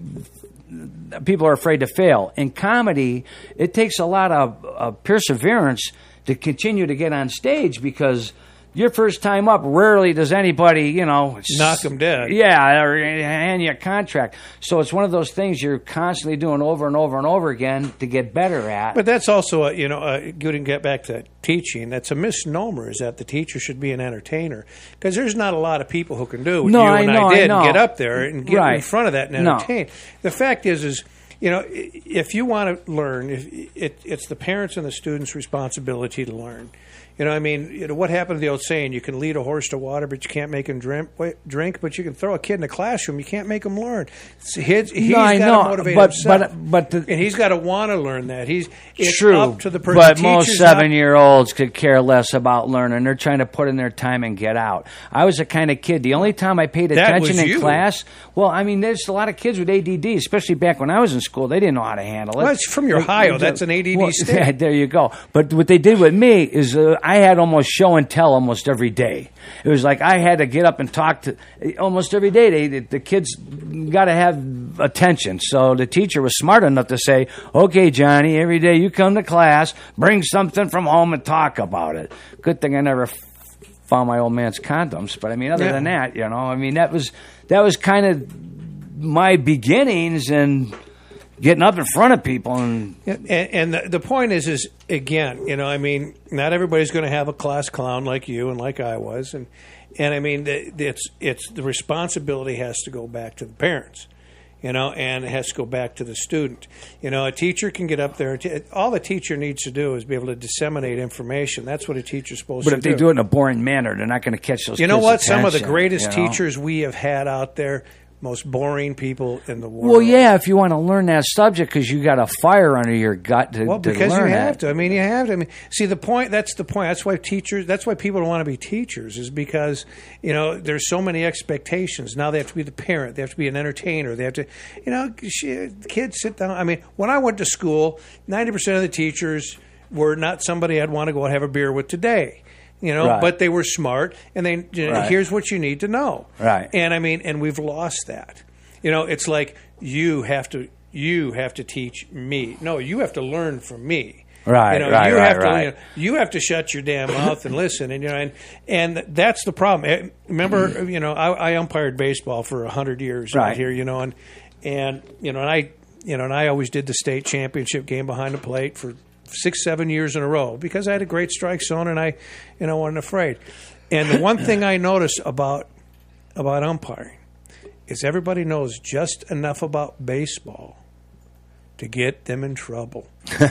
people are afraid to fail. In comedy, it takes a lot of uh, perseverance to continue to get on stage, because your first time up, rarely does anybody, you know... Knock 'em dead. Yeah, or hand you a contract. So it's one of those things you're constantly doing over and over and over again to get better at. But that's also, a, you know, a, good and get back to teaching. That's a misnomer, is that the teacher should be an entertainer. Because there's not a lot of people who can do what No, you I and know, I I did know. and get up there and get Right. in front of that and No. entertain. The fact is, is you know, if you want to learn, if it, it's the parents and the students' responsibility to learn. You know, I mean, you know, what happened to the old saying? You can lead a horse to water, but you can't make him drink. Drink, but you can throw a kid in a classroom. You can't make him learn. So he's he's No, I got know, to motivate but- himself, but- but the- and he's got to want to learn that. He's it's True, up to the person. but The most teacher's not- seven-year-olds could care less about learning. They're trying to put in their time and get out. I was the kind of kid. The only time I paid That attention was in you. class, well, I mean, there's a lot of kids with A D D, especially back when I was in school. They didn't know how to handle it. Well, it's from your Ohio. That's an A D D Well, state. yeah, there you go. But what they did with me is uh, I had almost show and tell almost every day. It was like I had to get up and talk to almost every day. They, the, the kids got to have attention. So the teacher was smart enough to say, "Okay, Johnny, every day you come to class, bring something from home and talk about it." Good thing I never f- found my old man's condoms. But I mean, other Yeah. than that, you know, I mean, that was that was kind of my beginnings and getting up in front of people and. Yeah, and, and the, the point is, is again, you know, I mean, not everybody's going to have a class clown like you and like I was, and and I mean, the, it's it's the responsibility has to go back to the parents, you know, and it has to go back to the student. You know, a teacher can get up there. And t- all the teacher needs to do is be able to disseminate information. That's what a teacher's supposed But to if do. they do it in a boring manner, they're not going to catch those. You know kids' what? Some of the attention, greatest you know? teachers we have had out there, most boring people in the world. Well, yeah, if you want to learn that subject because you got a fire under your gut to, Well, to because you learn have it. to. I mean, you have to. I mean, see, the point. That's the point. That's why teachers. That's why people don't want to be teachers. Is because you know there's so many expectations. Now they have to be the parent. They have to be an entertainer. They have to, you know, sh- kids sit down. I mean, when I went to school, ninety percent of the teachers were not somebody I'd want to go and have a beer with today. You know, Right. but they were smart, and they you know, Right. here's what you need to know. Right. And I mean, and we've lost that. You know, it's like you have to you have to teach me. No, you have to learn from me. Right, You know, right, you right, have to right. you, know, you have to shut your damn mouth and listen. And you know, and and that's the problem. Eh, Remember, you know, I, I umpired baseball for a hundred years Right. out here. You know, and and you know, and I you know, and I always did the state championship game behind the plate for six, seven years in a row because I had a great strike zone and I, you know, wasn't afraid. And the one thing I noticed about about umpiring is everybody knows just enough about baseball to get them in trouble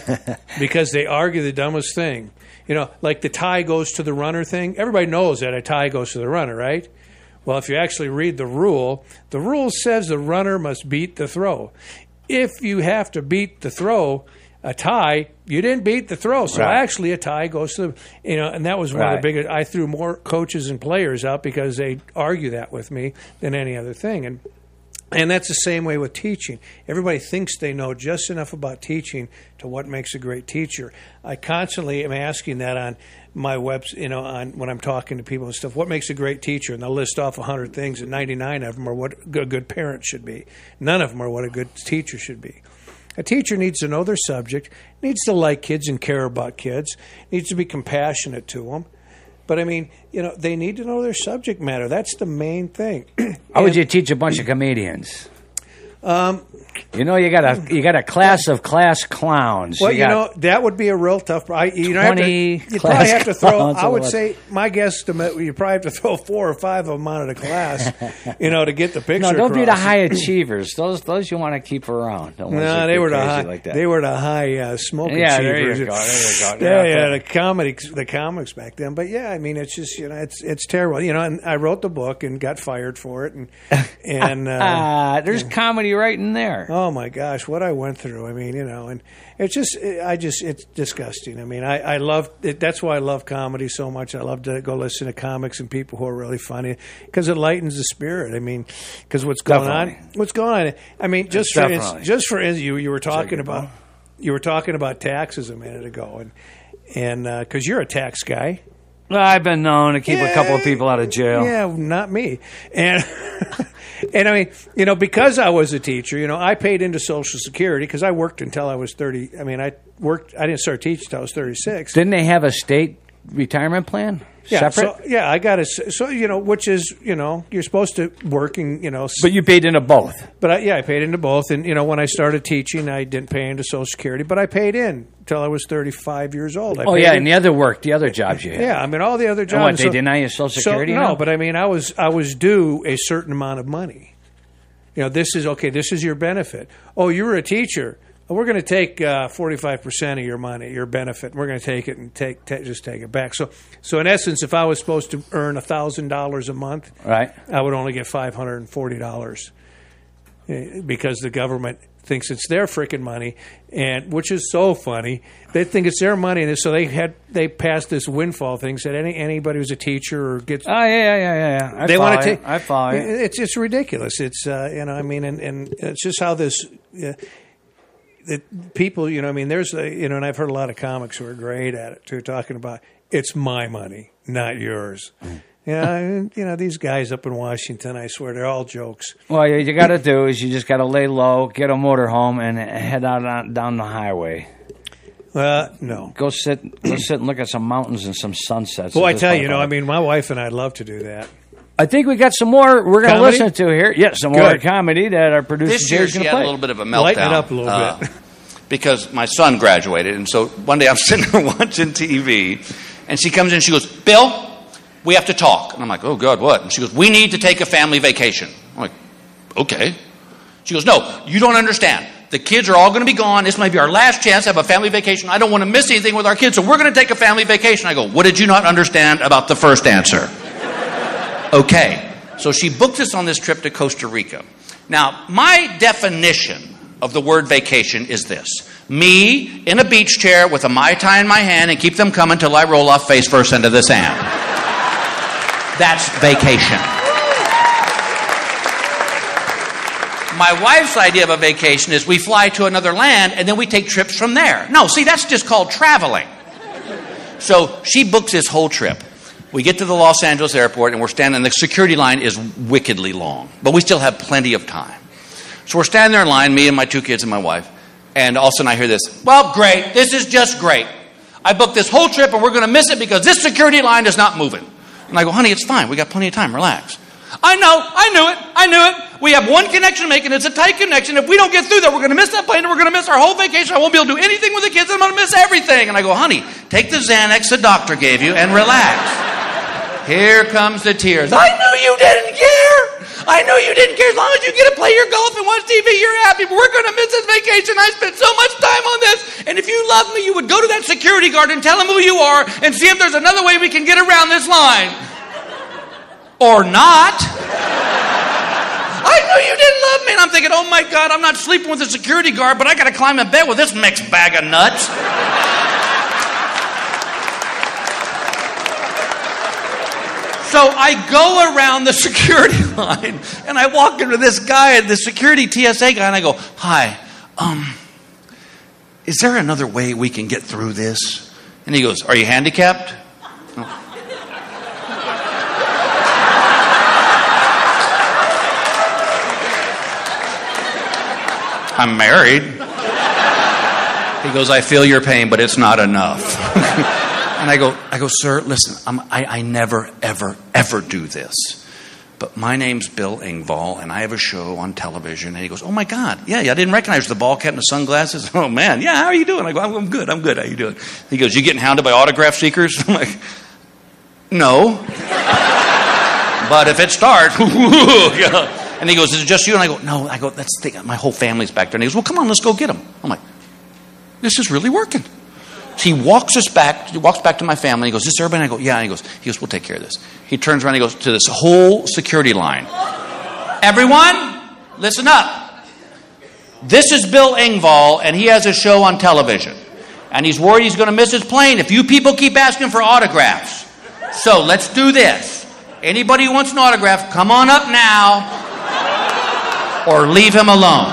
because they argue the dumbest thing. You know, like the tie goes to the runner thing. Everybody knows that a tie goes to the runner, right? Well, if you actually read the rule, the rule says the runner must beat the throw. If you have to beat the throw, a tie, you didn't beat the throw. So Right. actually a tie goes to the, you know, and that was one of Right. the biggest, I threw more coaches and players out because they argue that with me than any other thing. And And that's the same way with teaching. Everybody thinks they know just enough about teaching to what makes a great teacher. I constantly am asking that on my webs, you know, on when I'm talking to people and stuff. What makes a great teacher? And they'll list off a hundred things, and ninety-nine of them are what a good parent should be. None of them are what a good teacher should be. A teacher needs to know their subject, needs to like kids and care about kids, needs to be compassionate to them. But I mean, you know, they need to know their subject matter. That's the main thing. How would you teach a bunch of comedians? Um, You know, you got a you got a class of class clowns. Well, you, got know that would be a real tough. pro- I, you know, have to, twenty you probably class have to throw. clowns I or would what? say my guesstimate, you probably have to throw four or five of them out of the class, you know, to get the picture. No, don't be the across. high achievers. Those those you want to keep around. The ones No, that they get were the crazy high. like that. They were the high uh, smoke Yeah, there you achievers. go, there you go. Yeah, Yeah, yeah, the comedy, the comics back then. But yeah, I mean, it's just you know, it's it's terrible. You know, and I wrote the book and got fired for it, and and uh, Ah, there's comedy right in there. Oh my gosh, what I went through! I mean, you know, and it's just, I just, it's disgusting. I mean, I, I love it. That's why I love comedy so much. I love to go listen to comics and people who are really funny because it lightens the spirit. I mean, because what's going Definitely. on? What's going on? I mean, just for Definitely. instance, just for instance, you you were talking Second about ball. you were talking about taxes a minute ago, and and because you're a tax guy. I've been known to keep a couple of people out of jail. Yeah, not me. And and I mean, you know, because I was a teacher, you know, I paid into Social Security because I worked until I was thirty. I mean, I worked. I didn't start teaching until I was thirty-six. Didn't they have a state retirement plan? Yeah, Separate? so yeah, I got a so you know, which is you know, you're supposed to work and you know, s- But you paid into both. but I, yeah, I paid into both, and you know, when I started teaching, I didn't pay into Social Security, but I paid in till I was thirty-five years old. I Oh paid yeah, in- and the other work, the other jobs you had. Yeah, I mean all the other jobs. And what, they so- deny you Social so- Security no, now? but I mean I was I was due a certain amount of money. You know, this is okay. This is your benefit. Oh, you were a teacher. we're going to take uh, forty-five percent of your money, your benefit. We're going to take it and take, take just take it back. So, so in essence, if I was supposed to earn one thousand dollars a month, right, I would only get five hundred forty dollars because the government thinks it's their freaking money, and which is so funny. They think it's their money, and so they had they passed this windfall thing. Said any anybody who's a teacher or gets oh yeah yeah yeah yeah I they want to take. I follow you. It's it's ridiculous. It's uh, you know I mean and, and it's just how this. Uh, that people you know I mean there's a, you know and I've heard a lot of comics who are great at it too, talking about it's my money, not yours. Mm. Yeah, and, you know, these guys up in Washington, I swear, they're all jokes. Well, you, you got to do is you just got to lay low, get a motorhome, and head out on, down the highway. Uh, no. Go sit, go sit and look at some mountains and some sunsets. Well, I tell you, you know, I mean, my wife and I love to do that. I think we got some more we're going to listen to here. Yeah, some Good. more comedy that our producer This year Jerry's she going to had play. a little bit of a meltdown. Lighten it up a little uh, bit. Because my son graduated, and so one day I'm sitting there watching T V, and she comes in and she goes, Bill, we have to talk. And I'm like, oh, God, what? And she goes, we need to take a family vacation. I'm like, okay. She goes, no, you don't understand. The kids are all going to be gone. This might be our last chance to have a family vacation. I don't want to miss anything with our kids, so we're going to take a family vacation. I go, what did you not understand about the first answer? Okay. So she booked us on this trip to Costa Rica. Now, my definition of the word vacation is this. Me in a beach chair with a Mai Tai in my hand and keep them coming till I roll off face first into the sand. That's vacation. My wife's idea of a vacation is we fly to another land and then we take trips from there. No, see, that's just called traveling. So she books this whole trip. We get to the Los Angeles airport and we're standing, and the security line is wickedly long, but we still have plenty of time. So we're standing there in line, me and my two kids and my wife, and all of a sudden I hear this, well, great, this is just great. I booked this whole trip and we're going to miss it because this security line is not moving. And I go, honey, it's fine. We got plenty of time. Relax. I know. I knew it. I knew it. We have one connection to make, and it's a tight connection. If we don't get through there, we're going to miss that plane, and we're going to miss our whole vacation. I won't be able to do anything with the kids. I'm going to miss everything. And I go, honey, take the Xanax the doctor gave you and relax. Here comes the tears. I knew you didn't care. I know you didn't care. As long as you get to play your golf and watch T V, you're happy. But we're going to miss this vacation. I spent so much time on this. And if you loved me, you would go to that security guard and tell him who you are and see if there's another way we can get around this line. Or not. I knew you didn't love me. And I'm thinking, oh my God, I'm not sleeping with a security guard, but I got to climb in bed with this mixed bag of nuts. So I go around the security line and I walk into this guy, the security T S A guy, and I go, hi, um, is there another way we can get through this? And he goes, are you handicapped? Oh. I'm married. He goes, I feel your pain, but it's not enough. And I go, I go, sir, listen, I'm, I, I never, ever, ever do this. But my name's Bill Engvall, and I have a show on television. And he goes, oh, my God. Yeah, yeah, I didn't recognize the ball cap and the sunglasses. Oh, man. Yeah, how are you doing? I go, I'm, I'm good. I'm good. How you doing? He goes, you getting hounded by autograph seekers? I'm like, no. But if it starts, yeah. And he goes, is it just you? And I go, no. I go, that's the thing. My whole family's back there. And he goes, well, come on, let's go get him. I'm like, this is really working. So he walks us back, he walks back to my family. He goes, is this everybody? And I go, yeah. And he goes, he goes, we'll take care of this. He turns around, he goes to this whole security line. Everyone, listen up. This is Bill Engvall, and he has a show on television. And he's worried he's going to miss his plane if you people keep asking for autographs. So let's do this. Anybody who wants an autograph, come on up now. Or leave him alone.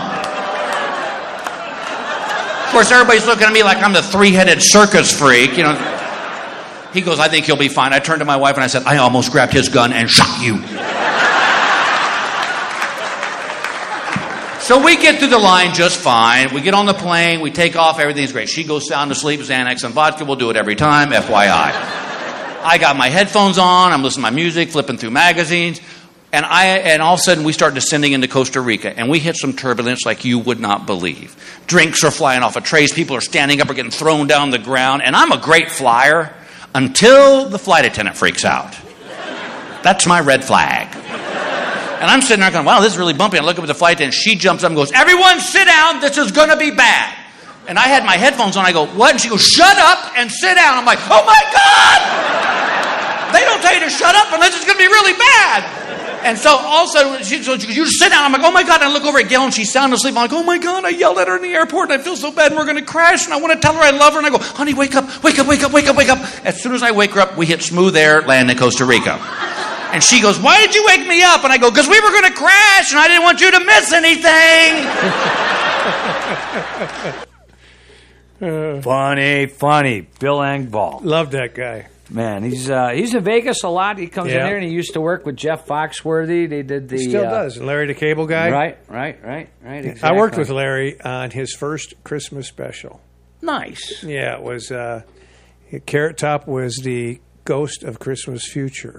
Of course, everybody's looking at me like I'm the three-headed circus freak, you know. He goes, I think he'll be fine. I turned to my wife and I said, I almost grabbed his gun and shot you. So we get through the line just fine. We get on the plane. We take off. Everything's great. She goes down to sleep. Xanax and vodka. We'll do it every time, F Y I. I got my headphones on. I'm listening to my music, flipping through magazines. And I, and all of a sudden, we start descending into Costa Rica, and we hit some turbulence like you would not believe. Drinks are flying off of trays. People are standing up or getting thrown down the ground. And I'm a great flyer until the flight attendant freaks out. That's my red flag. And I'm sitting there going, wow, this is really bumpy. I look up at the flight attendant. She jumps up and goes, everyone sit down. This is going to be bad. And I had my headphones on. I go, what? And she goes, shut up and sit down. I'm like, oh my God! They don't tell you to shut up unless it's going to be really bad. And so all of a sudden, she, so she goes, you just sit down. I'm like, oh my God. And I look over at Gail and she's sound asleep. I'm like, oh my God, I yelled at her in the airport and I feel so bad and we're going to crash. And I want to tell her I love her. And I go, honey, wake up, wake up, wake up, wake up, wake up. As soon as I wake her up, we hit smooth air, land in Costa Rica. And she goes, why did you wake me up? And I go, because we were going to crash and I didn't want you to miss anything. Uh, funny, funny. Bill Engvall. Love that guy. Man, he's uh, he's in Vegas a lot. He comes Yeah. in here and he used to work with Jeff Foxworthy. They did the He still uh, does. And Larry the Cable Guy. Right, right, right, right. Exactly. I worked with Larry on his first Christmas special. Nice. Yeah, it was. Uh, Carrot Top was the ghost of Christmas future,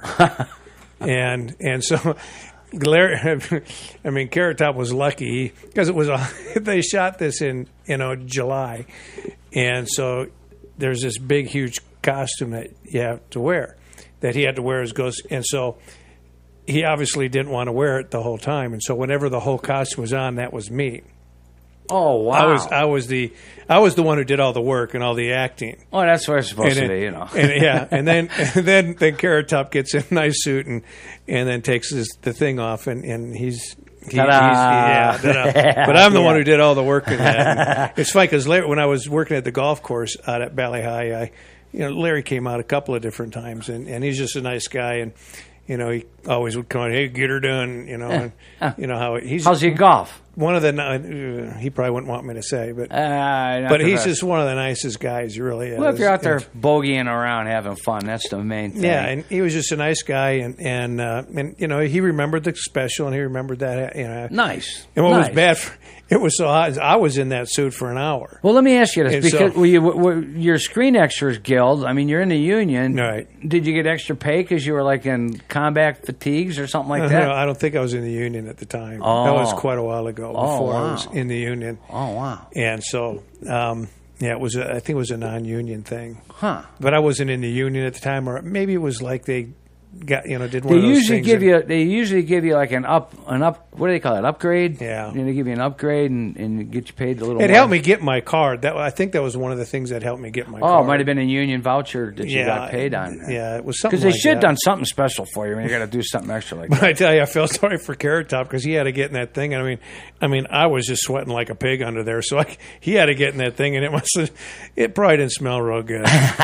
and and so Larry. I mean, Carrot Top was lucky because it was. A, they shot this in you know July, and so there's this big, huge costume that you have to wear, that he had to wear as ghost, and so he obviously didn't want to wear it the whole time, and so whenever the whole costume was on, that was me. Oh wow! I was I was the I was the one who did all the work and all the acting. Oh, that's what it's supposed And to then- be, you know. and, yeah, and then and then then Carrot Top gets in a nice suit and and then takes his, the thing off and and he's. He, he's, Ta-da. yeah, ta-da. But I'm the Yeah. one who did all the work in that. And it's funny because when I was working at the golf course out at Valley High, I, you know, Larry came out a couple of different times, and, and he's just a nice guy, and you know, he always would come on, hey, get her done, you know, and, Huh. you know how he's. How's he golf? One of the ni- uh, he probably wouldn't want me to say, but Uh, not but the he's best. just one of the nicest guys. He really is. Well, if you're out there And- bogeying around having fun, that's the main thing. yeah, and he was just a nice guy, and and uh, and you know he remembered the special, and he remembered that you know Nice. And what Nice. was bad, for, it was so hot. is I was in that suit for an hour. Well, let me ask you this: And because so- were you, were, your Screen Extras Guild, I mean, you're in the union, Right. Did you get extra pay because you were like in combat fatigues or something like Uh, that? no, I don't think I was in the union at the time. Oh. That was quite a while ago. Oh, Before I wow. was in the union. Oh wow! And so, um, yeah, it was. A, I think it was a non-union thing. Huh. But I wasn't in the union at the time, or maybe it was like they got you know did one They of those usually things give that- you. They usually give you like an up, an up. What do they call it? Upgrade. Yeah. And they give you an upgrade and, and get you paid a little. It more. helped me get my card. That I think that was one of the things that helped me get my Oh, card. it might have been a union voucher that you Yeah, got paid on. yeah, it was something Because they like should have that. done something special for you when you got to do something extra like But that. I tell you, I felt sorry for Carrot Top because he had to get in that thing. And I mean, I mean, I was just sweating like a pig under there. So I, he had to get in that thing, and it must have, it probably didn't smell real good.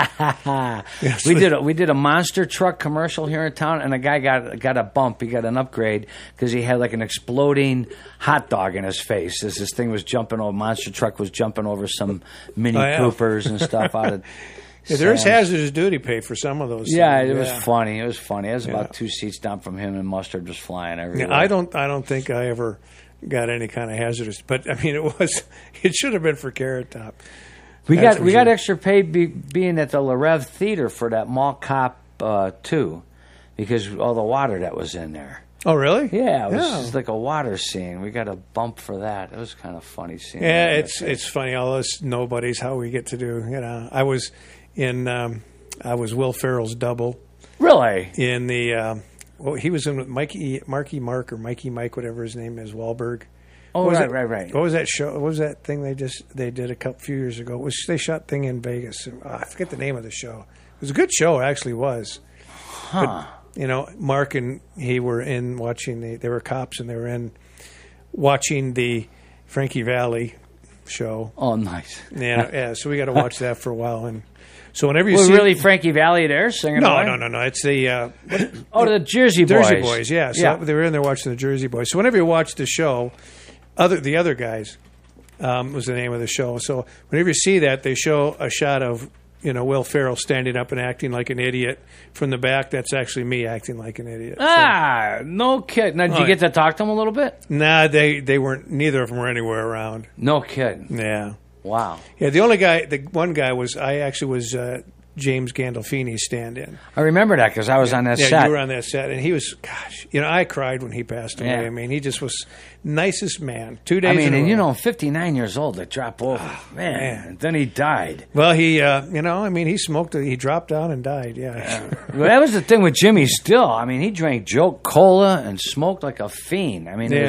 Yes. we did a, we did a monster truck commercial here in town, and a guy got got a bump. He got an upgrade because he had like an exploding hot dog in his face. As this thing was jumping over, monster truck was jumping over some Mini Oh, yeah. Coopers and stuff out of. Yeah, there is Sam's. hazardous duty pay for some of those. Yeah, things. it was Yeah. funny. It was funny. It was Yeah. about two seats down from him, and mustard was flying everywhere. Yeah, I don't. I don't think I ever got any kind of hazardous. But I mean, it was. It should have been for Carrot Top. We That's got for we got sure. extra pay be, being at the La Rev Theater for that Mall Cop uh, two, because all the water that was in there. Oh, really? Yeah, it was Yeah. just like a water scene. We got a bump for that. It was kind of funny scene. Yeah, it's it's funny. All us nobodies, how we get to do. You know, I was in. Um, I was Will Ferrell's double. Really? In the. Um, well, he was in with Mikey, Marky Mark or Mikey Mike, whatever his name is, Wahlberg. Oh, What was right, that- right, right. What was that show? What was that thing they just they did a couple few years ago? It was they shot thing in Vegas? Oh, I forget the name of the show. It was a good show, it actually was. Huh. But, you know, Mark and he were in watching the. They were cops and they were in watching the Frankie Valli show. Oh, nice. Yeah, yeah. So we got to watch that for a while, and so whenever you Was see really Frankie Valli there singing? no, away? no, no, no. It's the uh, Oh, the Jersey Boys. Jersey Boys, yeah. So Yeah. they were in there watching the Jersey Boys. So whenever you watch the show, other the other guys um, was the name of the show. So whenever you see that, they show a shot of you know Will Ferrell standing up and acting like an idiot from the back. That's actually me acting like an idiot. Ah, no kid. Now, did Oh, you get to talk to him a little bit? Nah, they they weren't. Neither of them were anywhere around. No kidding. Yeah. Wow. Yeah. The only guy, the one guy was I actually was uh, James Gandolfini's stand-in. I remember that because I was on that yeah, set. you were on that set, and he was, gosh, you know, I cried when he passed away. Yeah. I mean, he just was nicest man. Two days. I mean, in a and you row. know, fifty-nine years old to drop over. man, man. And then he died. Well, he, uh, you know, I mean, he smoked. He dropped down and died. Yeah. Well, that was the thing with Jimmy Still. I mean, he drank Joe Cola and smoked like a fiend. I mean, it Yeah. was like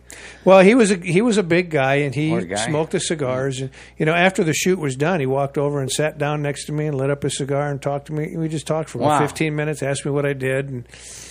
Well, he was a he was a big guy, and he Poor guy. smoked the cigars. And you know, after the shoot was done, he walked over and sat down next to me and lit up his cigar and talked to me. We just talked for about Wow. fifteen minutes, asked me what I did, and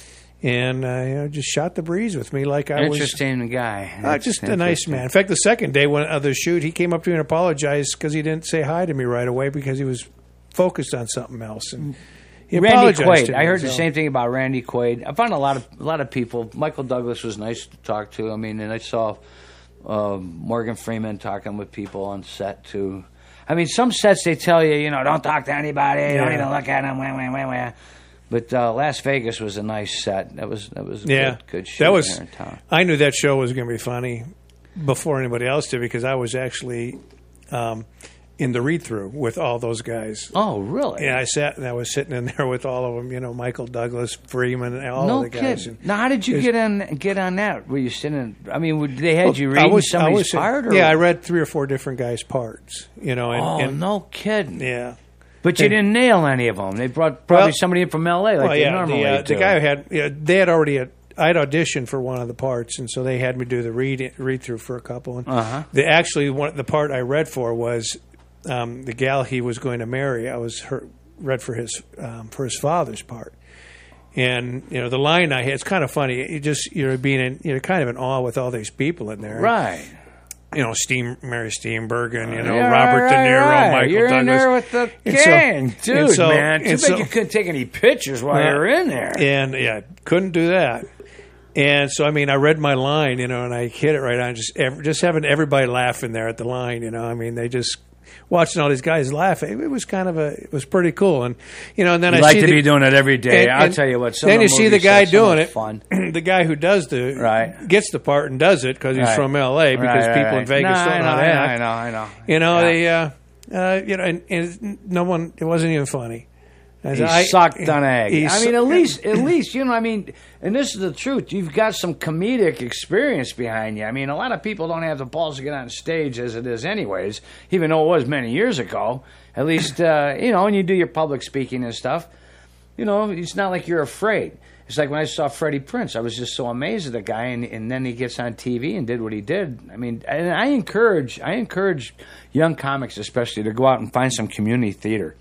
and uh, you know, just shot the breeze with me like I was. Interesting guy. Uh, just a nice man. In fact, the second day when of the shoot, he came up to me and apologized because he didn't say hi to me right away because he was focused on something else. And he Randy apologized to Quaid. me, I heard the so- same thing about Randy Quaid. I found a lot of a lot of people. Michael Douglas was nice to talk to. I mean, and I saw uh, Morgan Freeman talking with people on set too. I mean, some sets they tell you, you know, don't talk to anybody, don't Yeah. even look at them. Wah, wah, wah, wah. But uh, Las Vegas was a nice set. That was that was a Yeah, good, good shoot that was. here in town. I knew that show was going to be funny before anybody else did because I was actually um, in the read-through with all those guys. Oh, really? Yeah, I sat and I was sitting in there with all of them. You know, Michael Douglas, Freeman, and all No of the guys. kidding. Now, how did you There's- get on get on that? Were you sitting? I mean, would- they had Well, you I reading was- I somebody's was- part? Or? Yeah, I read three or four different guys' parts. You know, and, Oh, and no kidding. Yeah. But you And- didn't nail any of them. They brought probably Well- somebody in from L A like well, they yeah, normally the, uh, do. the guy who had, yeah, they had already, had, I'd auditioned for one of the parts, and so they had me do the read read through for a couple. And Uh-huh. the actually one the part I read for was um, the gal he was going to marry. I was her, read for his um, for his father's part, and you know the line I had. It's kind of funny. You just you're being in, you're kind of in awe with all these people in there, Right. You know, Steam, Mary Steenburgen, you know, Yeah, Robert right, De Niro, right. Michael You're Douglas. in there with the And so- gang, and dude, so- man. Too and bad so- you couldn't take any pictures while you were in there. And yeah, couldn't do that. And so, I mean, I read my line, you know, and I hit it right on. Just, ev- just having everybody laughing there at the line, you know. I mean, they just watching all these guys laugh. It, it was kind of a, it was pretty cool. And you know, and then You'd I like see to the, be doing it every day. and- I'll and tell you what. Some then of you the see the movies guy are so doing much it. Fun. The guy who does the Right. gets the part and does it because he's Right. from L A because Right, right, people in right. Vegas No, don't I know how know, to I act. know, I know. You know, Yeah. they, uh, uh, you know, and, and no one. It wasn't even funny. As He I- sucked on egg. he I mean, su- at least, at least, you know, I mean, and this is the truth. You've got some comedic experience behind you. I mean, a lot of people don't have the balls to get on stage as it is, anyways. Even though it was many years ago, at least, uh, you know, when you do your public speaking and stuff, you know, it's not like you're afraid. It's like when I saw Freddie Prinze, I was just so amazed at the guy, and, and then he gets on T V and did what he did. I mean, and I encourage, I encourage young comics especially to go out and find some community theater.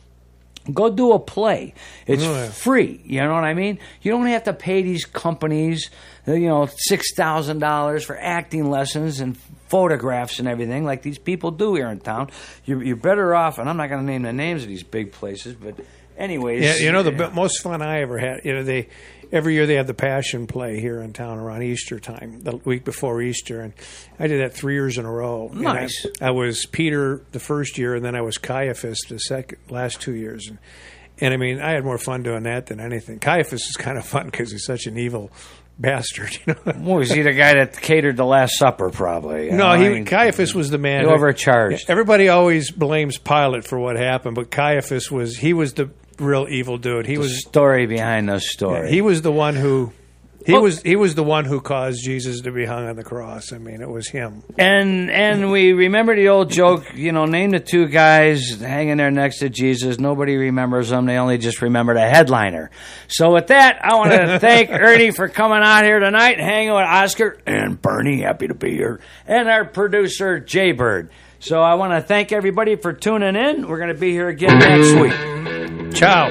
Go do a play. It's Oh, yeah. free. You know what I mean? You don't have to pay these companies, uh, you know, six thousand dollars for acting lessons and photographs and everything like these people do here in town. You're, you're better off, and I'm not going to name the names of these big places, but anyways. Yeah, you know the be- most fun I ever had. You know they every year they have the Passion Play here in town around Easter time, the week before Easter, and I did that three years in a row. And I- Nice. I, was Peter the first year, and then I was Caiaphas the second last two years, and, and I mean I had more fun doing that than anything. Caiaphas is kind of fun because he's such an evil bastard. You know. Well, was he the guy that catered the Last Supper, probably? you No, know? I he mean, Caiaphas was the man he who- overcharged. Everybody always blames Pilate for what happened, but Caiaphas was he was the real evil dude. He the was story behind the story. he was the one who he Well- was he was the one who caused Jesus to be hung on the cross. I mean, it was him. And and we remember the old joke, you know, name the two guys hanging there next to Jesus. Nobody remembers them. They only just remember the headliner. So with that, I want to thank Ernie for coming out here tonight, hanging with Oscar and Bernie. Happy to be here. And our producer, Jay Bird. So I want to thank everybody for tuning in. We're going to be here again next week. Ciao.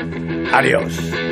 Adios.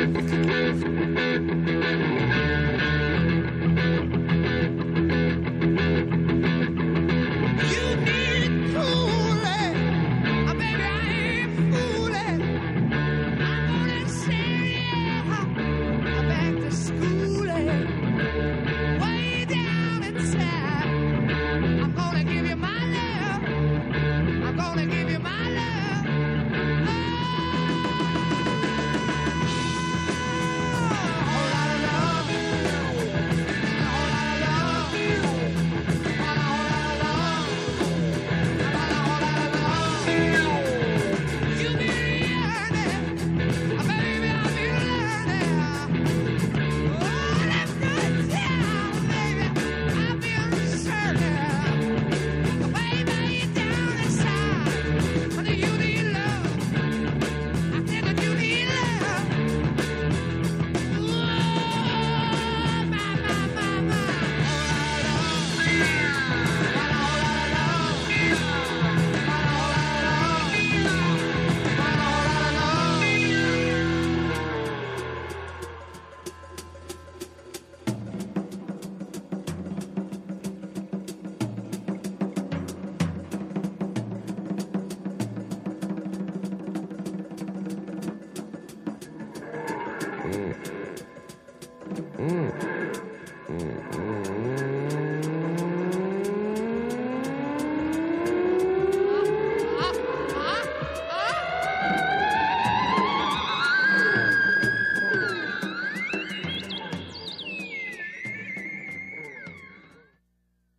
Mm.